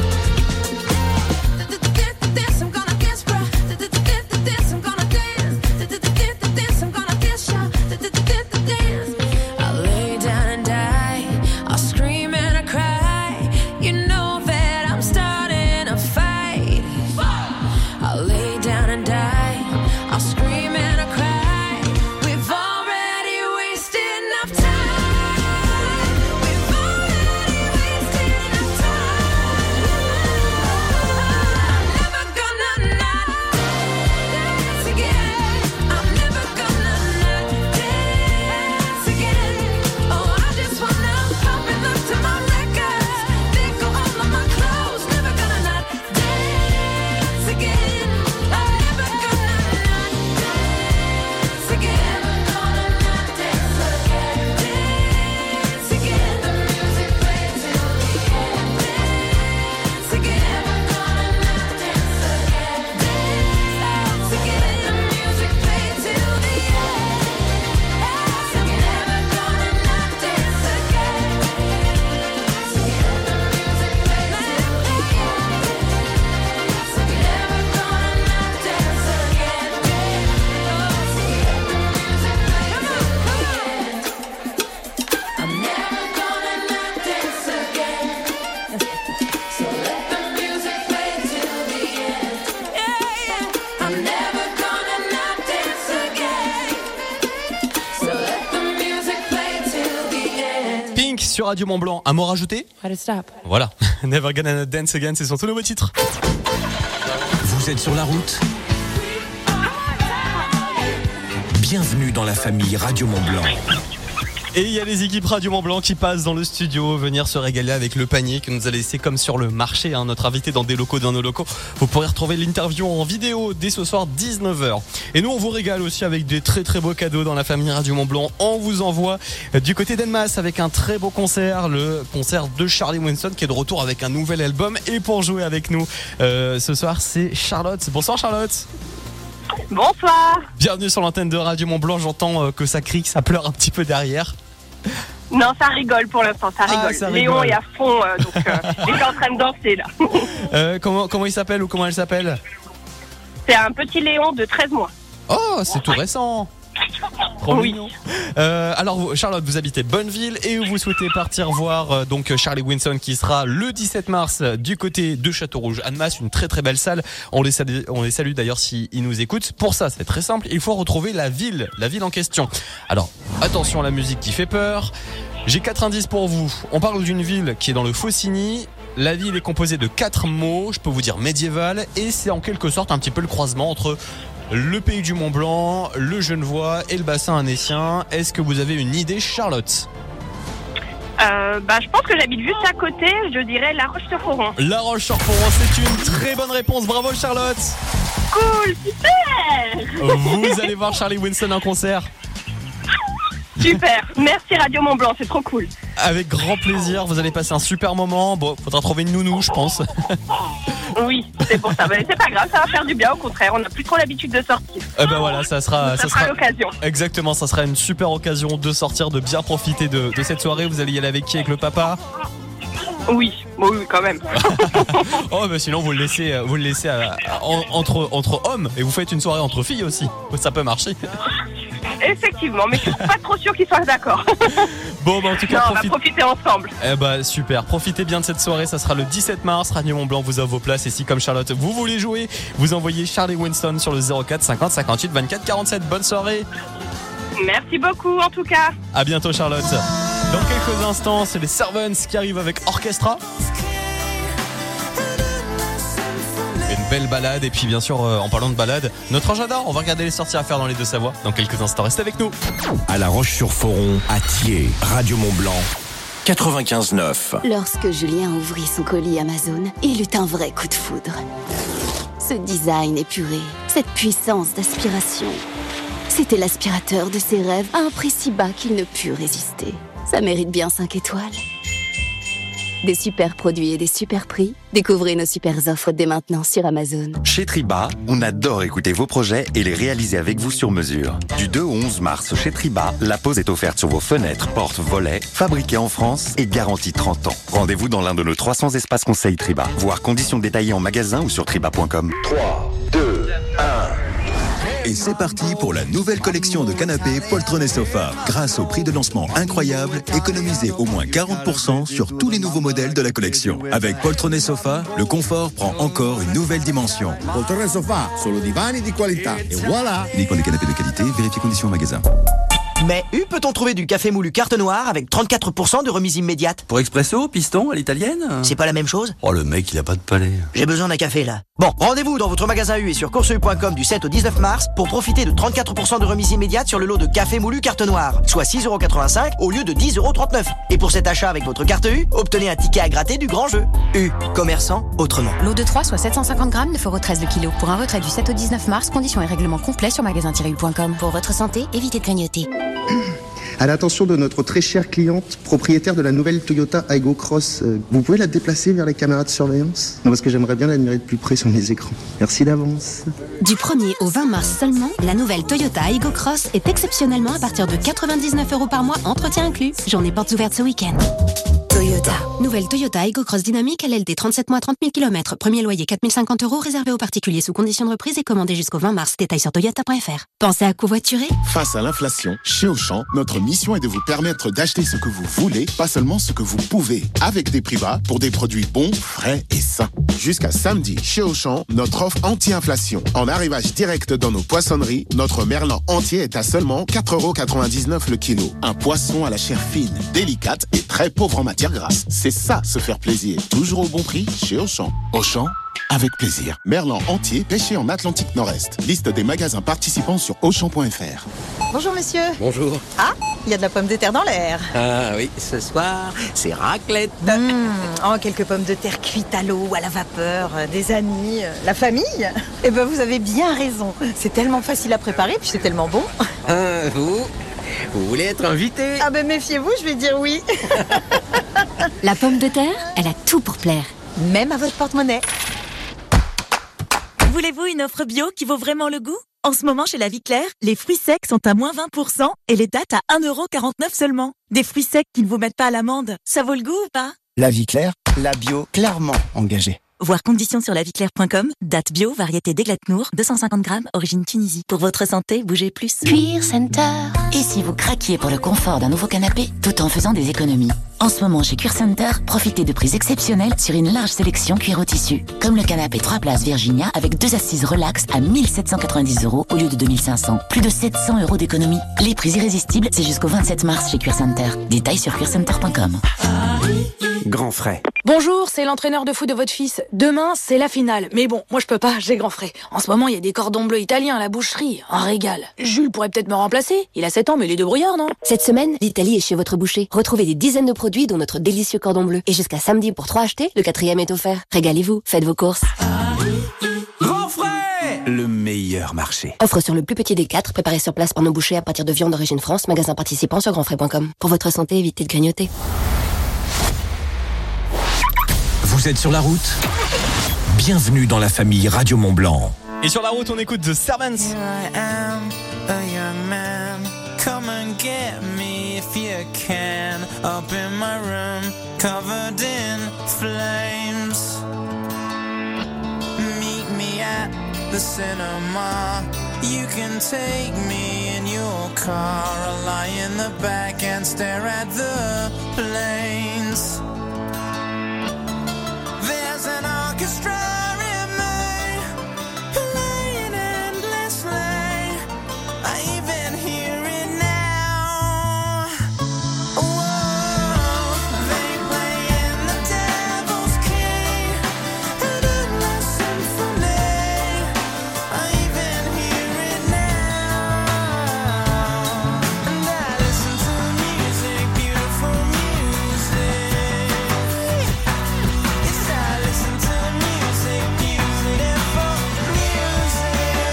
Dance, I'm gonna dance, bro. Dance, I'm gonna dance. Dance, I'm gonna dance, y'all. Dance. I'll lay down and die, I'll scream and I cry. You know that I'm starting a fight. I'll lay down and die, I'll scream and I cry. We've already wasted enough time. We've already wasted enough time. I'm never gonna not dance again. I'm never gonna not dance again. Oh, I just wanna pop and look to my records, let go all of my clothes. Never gonna not dance again. I'm never gonna not dance again. Gonna not dance again. Dance again. The music plays till the end. Dance again. Gonna not dance again. Dance again. The music plays till the end. I'm never gonna not dance again. Dance again. The music plays till the end. I'm never gonna not dance again. Dance again. The music plays till the end. I'm never gonna not dance again. So let the music play till the end. I'm never gonna not dance again. So let the music play till the end. Pink sur Radio Mont Blanc. Un mot rajouté ? How to stop? Voilà. Never Gonna Not Dance Again, c'est son tout nouveau titre. Vous êtes sur la route ? Bienvenue dans la famille Radio Mont Blanc. Et il y a les équipes Radio Mont Blanc qui passent dans le studio, venir se régaler avec le panier que nous a laissé comme sur le marché, hein, notre invité dans des locaux, dans nos locaux. Vous pourrez retrouver l'interview en vidéo dès ce soir 19h. Et nous on vous régale aussi avec des très très beaux cadeaux dans la famille Radio Mont Blanc. On vous envoie du côté d'Annemasse avec un très beau concert, le concert de Charlie Winston qui est de retour avec un nouvel album. Et pour jouer avec nous ce soir c'est Charlotte. Bonsoir Charlotte. Bonsoir. Bienvenue sur l'antenne de Radio Mont Blanc. J'entends que ça crie, que ça pleure un petit peu derrière. Non, ça rigole pour l'instant, ça rigole. Ça Léon rigole. est à fond, donc il est en train de danser là. Comment il s'appelle ou comment elle s'appelle ? C'est un petit Léon de 13 mois. Oh, c'est tout récent. Trop mignon. Alors Charlotte, vous habitez Bonneville et vous souhaitez partir voir donc Charlie Winston qui sera le 17 mars du côté de Château-Rouge-Annemasse, une très très belle salle. On les salue d'ailleurs s'ils nous écoutent. Pour ça, c'est très simple, il faut retrouver la ville en question. Alors, attention à la musique qui fait peur. J'ai 4 indices pour vous. On parle d'une ville qui est dans le Faucigny. La ville est composée de 4 mots, je peux vous dire médiéval, et c'est en quelque sorte un petit peu le croisement entre le pays du Mont-Blanc, le Genevois et le bassin annécien. Est-ce que vous avez une idée, Charlotte ? Je pense que j'habite juste à côté, je dirais La Roche-sur-Foron. La Roche-sur-Foron, c'est une très bonne réponse, bravo Charlotte. Cool, super. Vous allez voir Charlie Winston en concert. Super, merci Radio Mont-Blanc, c'est trop cool. Avec grand plaisir, vous allez passer un super moment. Bon, faudra trouver une nounou, je pense. Oui, c'est pour ça. Mais c'est pas grave, ça va faire du bien, au contraire. On n'a plus trop l'habitude de sortir. Voilà, ça sera l'occasion. Exactement, ça sera une super occasion de sortir, de bien profiter de cette soirée. Vous allez y aller avec qui ? Avec le papa ? Oui, quand même. Oh, mais sinon vous le laissez entre hommes et vous faites une soirée entre filles aussi. Ça peut marcher. Effectivement, mais je suis pas trop sûre qu'ils soient d'accord. Bon, en tout cas, on va profiter ensemble. Super, profitez bien de cette soirée. Ça sera le 17 mars. Radio Mont-Blanc vous offre vos places. Et si, comme Charlotte, vous voulez jouer, vous envoyez Charlie Winston sur le 04 50 58 24 47. Bonne soirée. Merci beaucoup, en tout cas. À bientôt, Charlotte. Dans quelques instants, c'est les Servants qui arrivent avec Orchestra. Une belle balade. Et puis bien sûr, en parlant de balade, notre agenda, on va regarder les sorties à faire dans les Deux-Savoies dans quelques instants. Restez avec nous. À La Roche-sur-Foron, à Thiers, Radio Mont-Blanc, 95.9. Lorsque Julien ouvrit son colis Amazon, il eut un vrai coup de foudre. Ce design épuré, cette puissance d'aspiration. C'était l'aspirateur de ses rêves à un prix si bas qu'il ne put résister. Ça mérite bien 5 étoiles. Des super produits et des super prix. Découvrez nos super offres dès maintenant sur Amazon. Chez Triba, on adore écouter vos projets et les réaliser avec vous sur mesure. Du 2 au 11 mars, chez Triba, la pose est offerte sur vos fenêtres, portes, volets, fabriqués en France et garantie 30 ans. Rendez-vous dans l'un de nos 300 espaces conseils Triba. Voir conditions détaillées en magasin ou sur triba.com. 3, 2, 1... Et c'est parti pour la nouvelle collection de canapés poltron sofa. Grâce au prix de lancement incroyable, économisez au moins 40% sur tous les nouveaux modèles de la collection. Avec poltron sofa, le confort prend encore une nouvelle dimension. Poltrone sofa, solo divani di qualità. Et voilà. Uniquement des canapés de qualité, vérifiez conditions en magasin. Mais peut-on trouver du café moulu carte noire avec 34% de remise immédiate? Pour expresso, piston, à l'italienne? C'est pas la même chose? Oh, le mec, il a pas de palais. J'ai besoin d'un café, là. Bon, rendez-vous dans votre magasin U et sur courseu.com du 7 au 19 mars pour profiter de 34% de remise immédiate sur le lot de café moulu carte noire, soit 6,85€ au lieu de 10,39€. Et pour cet achat avec votre carte U, obtenez un ticket à gratter du grand jeu. U, commerçant autrement. Lot de 3, soit 750 grammes, 9,13€ le kilo. Pour un retrait du 7 au 19 mars, conditions et règlements complets sur magasin-u.com. Pour votre santé, évitez de grignoter. À l'attention de notre très chère cliente, propriétaire de la nouvelle Toyota Aygo Cross, vous pouvez la déplacer vers les caméras de surveillance? Non, parce que j'aimerais bien l'admirer de plus près sur mes écrans. Merci d'avance. Du 1er au 20 mars seulement, la nouvelle Toyota Aygo Cross est exceptionnellement à partir de 99€ par mois, entretien inclus. Journée portes ouvertes ce week-end. Toyota. Nouvelle Toyota Aygo Cross dynamique, LLD 37 mois 30 000 km. Premier loyer 4 050€, réservé aux particuliers sous condition de reprise et commandé jusqu'au 20 mars. Détails sur toyota.fr. Pensez à covoiturer? Face à l'inflation, chez Auchan, notre mission est de vous permettre d'acheter ce que vous voulez, pas seulement ce que vous pouvez. Avec des prix bas pour des produits bons, frais et sains. Jusqu'à samedi, chez Auchan, notre offre anti-inflation. En arrivage direct dans nos poissonneries, notre merlan entier est à seulement 4,99€ le kilo. Un poisson à la chair fine, délicate et très pauvre en matière grasse. C'est ça, se faire plaisir. Toujours au bon prix, chez Auchan. Auchan, avec plaisir. Merlan entier pêché en Atlantique Nord-Est. Liste des magasins participants sur Auchan.fr. Bonjour monsieur. Bonjour. Ah, il y a de la pomme de terre dans l'air. Ah oui, ce soir, c'est raclette. Oh, quelques pommes de terre cuites à l'eau ou à la vapeur, des amis, la famille. Eh ben vous avez bien raison. C'est tellement facile à préparer, puis c'est tellement bon. Vous voulez être invité? Ah ben méfiez-vous, je vais dire oui. La pomme de terre, elle a tout pour plaire. Même à votre porte-monnaie. Voulez-vous une offre bio qui vaut vraiment le goût? En ce moment, chez La Vie Claire, les fruits secs sont à moins 20% et les dattes à 1,49€ seulement. Des fruits secs qui ne vous mettent pas à l'amende. Ça vaut le goût ou pas? La Vie Claire, la bio clairement engagée. Voir conditions sur laviclaire.com. Date bio, variété d'Eglatnour, 250 grammes, origine Tunisie. Pour votre santé, bougez plus. Cuir Center. Et si vous craquiez pour le confort d'un nouveau canapé, tout en faisant des économies? En ce moment, chez Cuir Center, profitez de prix exceptionnels sur une large sélection cuir au tissu. Comme le canapé 3 places Virginia avec 2 assises relax à 1790 € au lieu de 2500. Plus de 700 € d'économie. Les prix irrésistibles, c'est jusqu'au 27 mars chez Cuir Center. Détails sur cuircenter.com. Grand frais. Bonjour, c'est l'entraîneur de foot de votre fils. Demain, c'est la finale. Mais bon, moi je peux pas, j'ai grand frais. En ce moment, il y a des cordons bleus italiens à la boucherie. Un régal. Jules pourrait peut-être me remplacer. Il a 7 ans, mais il est débrouillard, non? Cette semaine, l'Italie est chez votre boucher. Retrouvez des dizaines de produits dont notre délicieux cordon bleu. Et jusqu'à samedi, pour 3 achetés, le 4e est offert. Régalez-vous, faites vos courses. Grand frais. Le meilleur marché. Offre sur le plus petit des 4, préparé sur place par nos bouchers à partir de viande d'origine France, magasin participant sur grandfrais.com. Pour votre santé, évitez de grignoter. Vous êtes sur la route? Bienvenue dans la famille Radio Mont Blanc. Et sur la route, on écoute The Servants. Here I am, a young man. Come and get me if you can. Up in my room, covered in flames. Meet me at the cinema. You can take me in your car. I'll lie in the back and stare at the planes. There's an orchestra in me, playing endlessly. I even hear it now. Whoa, they playing the devil's key, an endless symphony. I even hear it now. And I listen to music, beautiful music. Yes, I listen to music, beautiful music.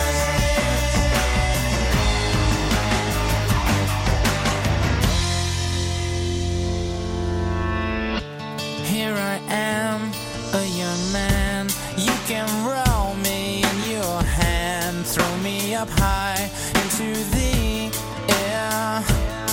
Here I am, a young man. You can roll me in your hand, throw me up high into the air.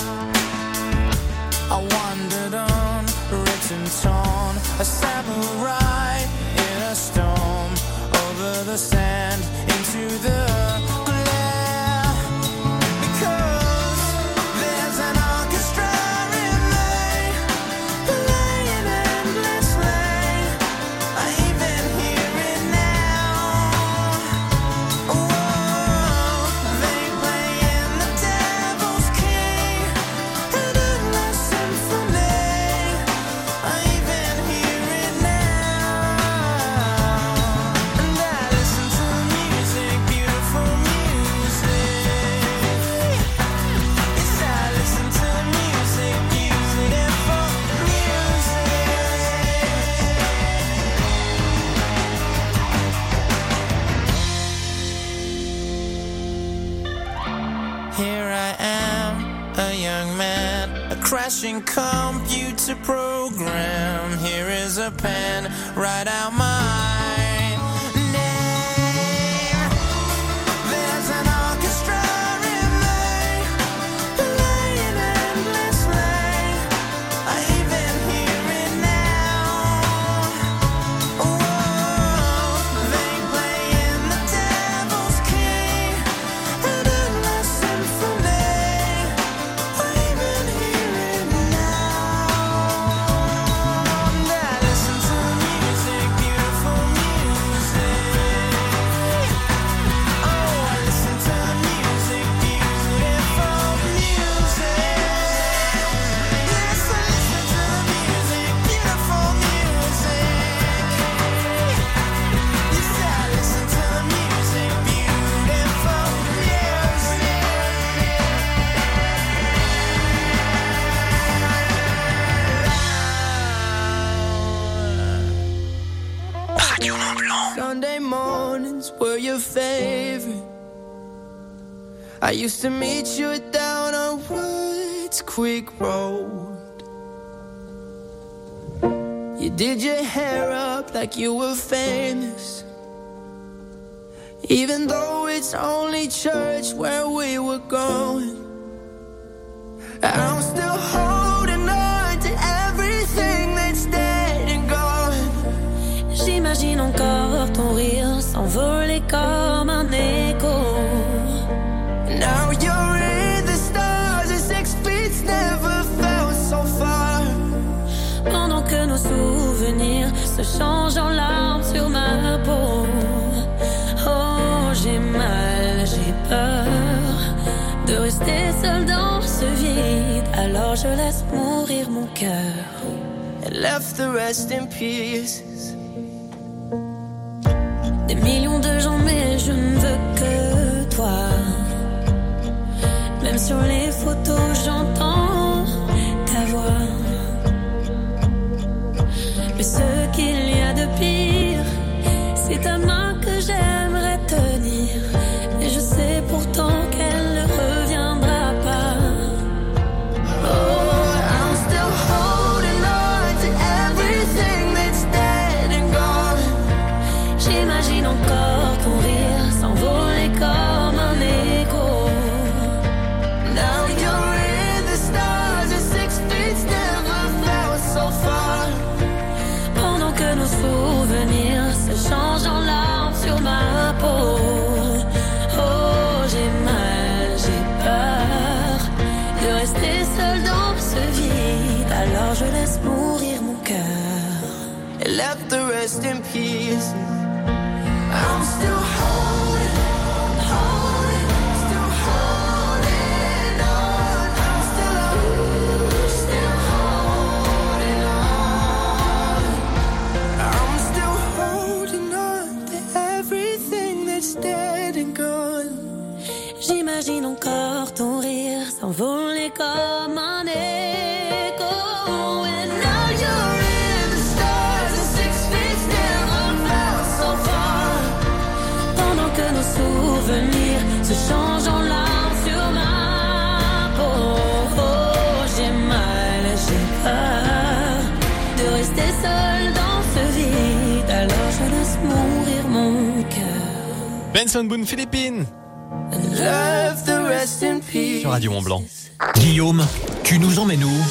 I wandered on, written torn, a samurai in a storm, over the sand, into the glare. Because there's an orchestra in me, playing endlessly. I even hear it now. Whoa, they playing the devil's key, an endless symphony. I even hear it now. And I listen to music, beautiful music. Yes, I listen to music, beautiful music. Here I am, a young man, a crashing computer program. Here is a pen, write out my name. There's an orchestra in me, playing endlessly. I even hear it now. Whoa, they playing the devil's key, an endless symphony. I even hear it now. And I listen to music, beautiful music. Oh, I listen to music, beautiful music. Yes, I listen to music, beautiful music. Yes, I listen to music, beautiful Radio Mont Blanc. Sunday mornings were your favorite. I used to meet you down on Woods Creek Road. You did your hair up like you were famous, even though it's only church where we were going. I'm still holding on to everything that's dead and gone. J'imagine Alors je laisse mourir mon cœur. And left the rest in pieces. Des millions de gens, mais je ne veux que toi. Même sur les photos, j'entends ta voix. Mais ce qu'il y a de pire, c'est ta main que j'aimerais tenir. Et je sais pourtant qu'elle ne reviendra pas. Oh, I'm still holding on to everything that's dead and gone. J'imagine encore ton rire s'envoler comme un écho. Now you're in the stars and 6 feet never felt so far. Pendant que nos souvenirs se changent en larmes sur ma peau. Oh, j'ai mal, j'ai peur de rester seule dans ce vide. Alors je laisse mourir mon cœur. And left the rest in pieces. I'm still holding, still holding on. I'm still holding on. I'm still holding on to everything that's dead and gone. J'imagine encore ton rire s'envoler comme un écho. And now you're in the stars and 6 feet never felt so far. Pendant que nos souvenirs se changent en larmes sur ma peau. Oh, j'ai mal, j'ai peur de rester seule dans ce vide. Alors je laisse mourir mon cœur. Benson Boone Philippines Left the rest in peace. sur Radio Mont-Blanc. Guillaume, tu nous emmènes où?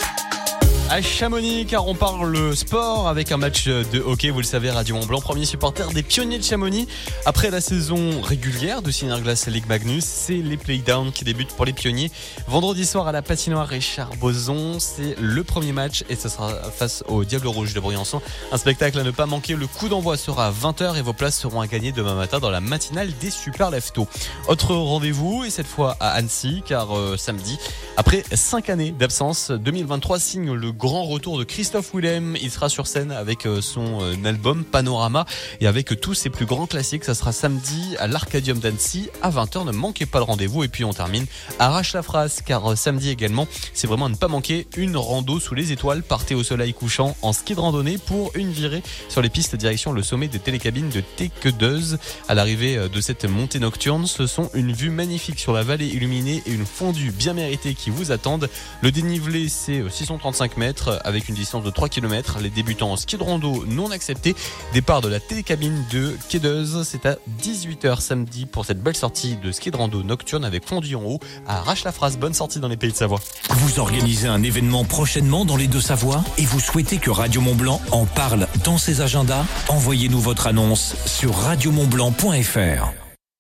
À Chamonix, car on parle sport avec un match de hockey. Vous le savez, Radio Mont-Blanc, premier supporter des Pionniers de Chamonix. Après la saison régulière de Synerglace Ligue Magnus, c'est les playdowns qui débutent pour les Pionniers. Vendredi soir à la patinoire Richard Boson, c'est le premier match et ce sera face au Diable Rouge de Briançon. Un spectacle à ne pas manquer. Le coup d'envoi sera à 20h et vos places seront à gagner demain matin dans la matinale des Super Leftos. Autre rendez-vous, et cette fois à Annecy, car samedi, après 5 années d'absence, 2023 signe le grand retour de Christophe Willem. Il sera sur scène avec son album Panorama et avec tous ses plus grands classiques. Ça sera samedi à l'Arcadium d'Annecy à 20h. Ne manquez pas le rendez-vous. Et puis on termine Arrache la phrase, car samedi également, c'est vraiment à ne pas manquer une rando sous les étoiles. Partez au soleil couchant en ski de randonnée pour une virée sur les pistes direction le sommet des télécabines de Téquedeuse. À l'arrivée de cette montée nocturne, ce sont une vue magnifique sur la vallée illuminée et une fondue bien méritée qui vous attendent. Le dénivelé, c'est 635 mètres avec une distance de 3 km. Les débutants en ski de rando non acceptés. Départ de la télécabine de Quédeuse. C'est à 18h samedi pour cette belle sortie de ski de rando nocturne avec fondue en haut à Arrache-la-Phrase. Bonne sortie dans les Pays de Savoie. Vous organisez un événement prochainement dans les Deux-Savoies et vous souhaitez que Radio Mont-Blanc en parle dans ses agendas? Envoyez-nous votre annonce sur radiomontblanc.fr.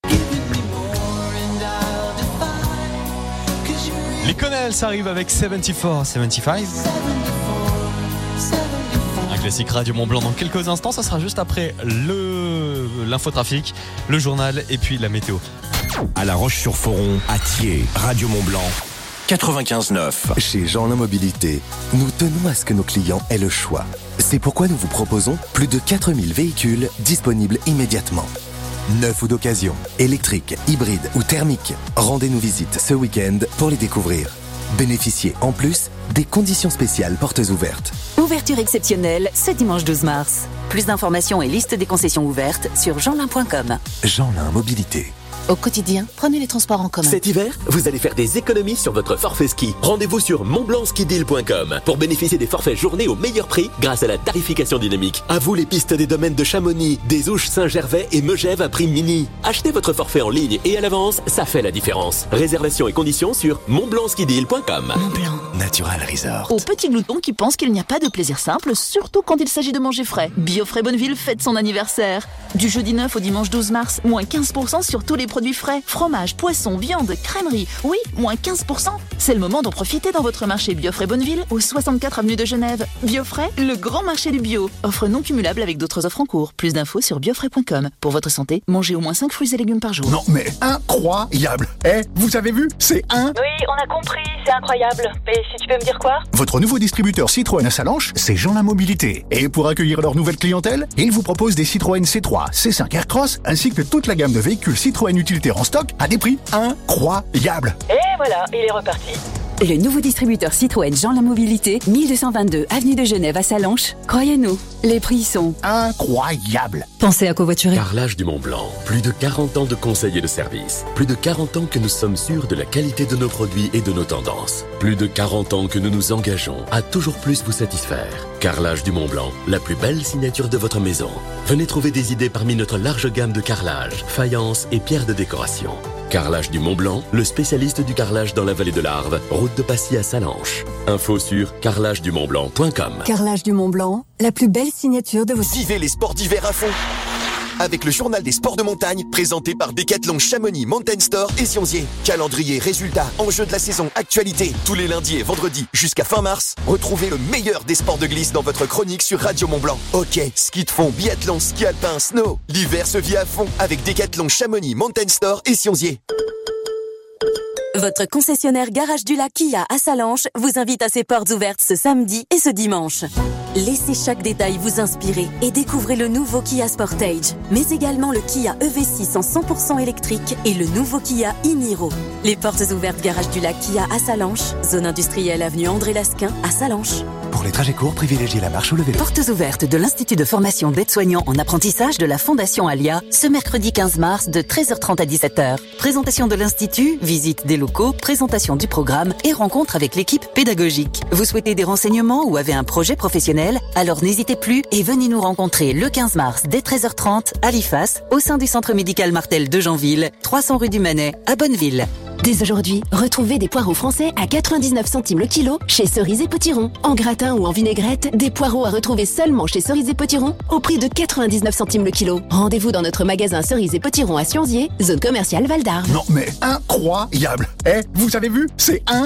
Les Connells arrivent avec 74-75. Un classique Radio Mont-Blanc dans quelques instants. Ça sera juste après l'infotrafic, le journal et puis la météo. À La Roche-sur-Foron, à Thiers, Radio Mont-Blanc 95.9. Chez Jeanlin Mobilité, nous tenons à ce que nos clients aient le choix. C'est pourquoi nous vous proposons plus de 4000 véhicules disponibles immédiatement. Neufs ou d'occasion, électriques, hybrides ou thermiques. Rendez-nous visite ce week-end pour les découvrir. Bénéficiez en plus des conditions spéciales portes ouvertes. Ouverture exceptionnelle ce dimanche 12 mars. Plus d'informations et liste des concessions ouvertes sur jeanlin.com. Jeanlin Mobilité. Au quotidien, prenez les transports en commun. Cet hiver, vous allez faire des économies sur votre forfait ski. Rendez-vous sur montblancskideal.com pour bénéficier des forfaits journée au meilleur prix grâce à la tarification dynamique. À vous les pistes des domaines de Chamonix, des Ouches, Saint-Gervais et Megève à prix mini. Achetez votre forfait en ligne et à l'avance, ça fait la différence. Réservation et conditions sur montblancskideal.com. Montblanc. Natural Resort. Aux petits gloutons qui pensent qu'il n'y a pas de plaisir simple, surtout quand il s'agit de manger frais. Biofrais Bonneville fête son anniversaire. Du jeudi 9 au dimanche 12 mars, moins 15% sur tous les produits produits frais, fromage, poisson, viande, crèmerie. Oui, moins 15%. C'est le moment d'en profiter dans votre marché Biofrais Bonneville, au 64 avenue de Genève. Biofrais, le grand marché du bio. Offre non cumulable avec d'autres offres en cours. Plus d'infos sur biofrais.com. Pour votre santé, mangez au moins 5 fruits et légumes par jour. Non mais incroyable. Vous avez vu? C'est Oui, on a compris, c'est incroyable. Mais si tu peux me dire quoi? Votre nouveau distributeur Citroën à Salanches, c'est Jean La Mobilité. Et pour accueillir leur nouvelle clientèle, ils vous proposent des Citroën C3, C5 Aircross, ainsi que toute la gamme de véhicules Citroën utilitaires en stock à des prix incroyables. Et voilà, il est reparti. Le nouveau distributeur Citroën Jean La Mobilité, 1222 avenue de Genève à Salanches. Croyez-nous, les prix sont incroyables. Pensez à covoiturer. Carrelage du Mont Blanc. Plus de 40 ans de conseils et de services. Plus de 40 ans que nous sommes sûrs de la qualité de nos produits et de nos tendances. Plus de 40 ans que nous nous engageons à toujours plus vous satisfaire. Carrelage du Mont Blanc, la plus belle signature de votre maison. Venez trouver des idées parmi notre large gamme de carrelage, faïence et pierres de décoration. Carrelage du Mont Blanc, le spécialiste du carrelage dans la vallée de l'Arve, route de Passy à Salanches. Info sur carrelagedumontblanc.com. Carrelage du Mont Blanc, la plus belle signature de votre... Vivez les sports d'hiver à fond avec le journal des sports de montagne présenté par Decathlon Chamonix Mountain Store et Sionzier. Calendrier, résultats, enjeux de la saison, actualité. Tous les lundis et vendredis jusqu'à fin mars, retrouvez le meilleur des sports de glisse dans votre chronique sur Radio Mont-Blanc. Hockey, ski de fond, biathlon, ski alpin, snow. L'hiver se vit à fond avec Decathlon Chamonix Mountain Store et Sionzier. Votre concessionnaire Garage du Lac Kia à Salanches vous invite à ses portes ouvertes ce samedi et ce dimanche. Laissez chaque détail vous inspirer et découvrez le nouveau Kia Sportage, mais également le Kia EV6 en 100% électrique et le nouveau Kia e-Niro. Les portes ouvertes Garage du Lac Kia à Salanches, zone industrielle avenue André Lasquin à Salanches. Pour les trajets courts, privilégiez la marche ou le vélo. Portes ouvertes de l'Institut de formation d'aide-soignants en apprentissage de la Fondation Alia, ce mercredi 15 mars de 13h30 à 17h. Présentation de l'Institut, visite des locaux, présentation du programme et rencontre avec l'équipe pédagogique. Vous souhaitez des renseignements ou avez un projet professionnel? Alors n'hésitez plus et venez nous rencontrer le 15 mars dès 13h30 à l'IFAS, au sein du centre médical Martel de Janville, 300 rue du Manet, à Bonneville. Dès aujourd'hui, retrouvez des poireaux français à 99 centimes le kilo chez Cerise et Potiron. En gratin ou en vinaigrette, des poireaux à retrouver seulement chez Cerise et Potiron au prix de 99 centimes le kilo. Rendez-vous dans notre magasin Cerise et Potiron à Sionzier, zone commerciale Val d'Arve. Non mais incroyable. Vous avez vu? C'est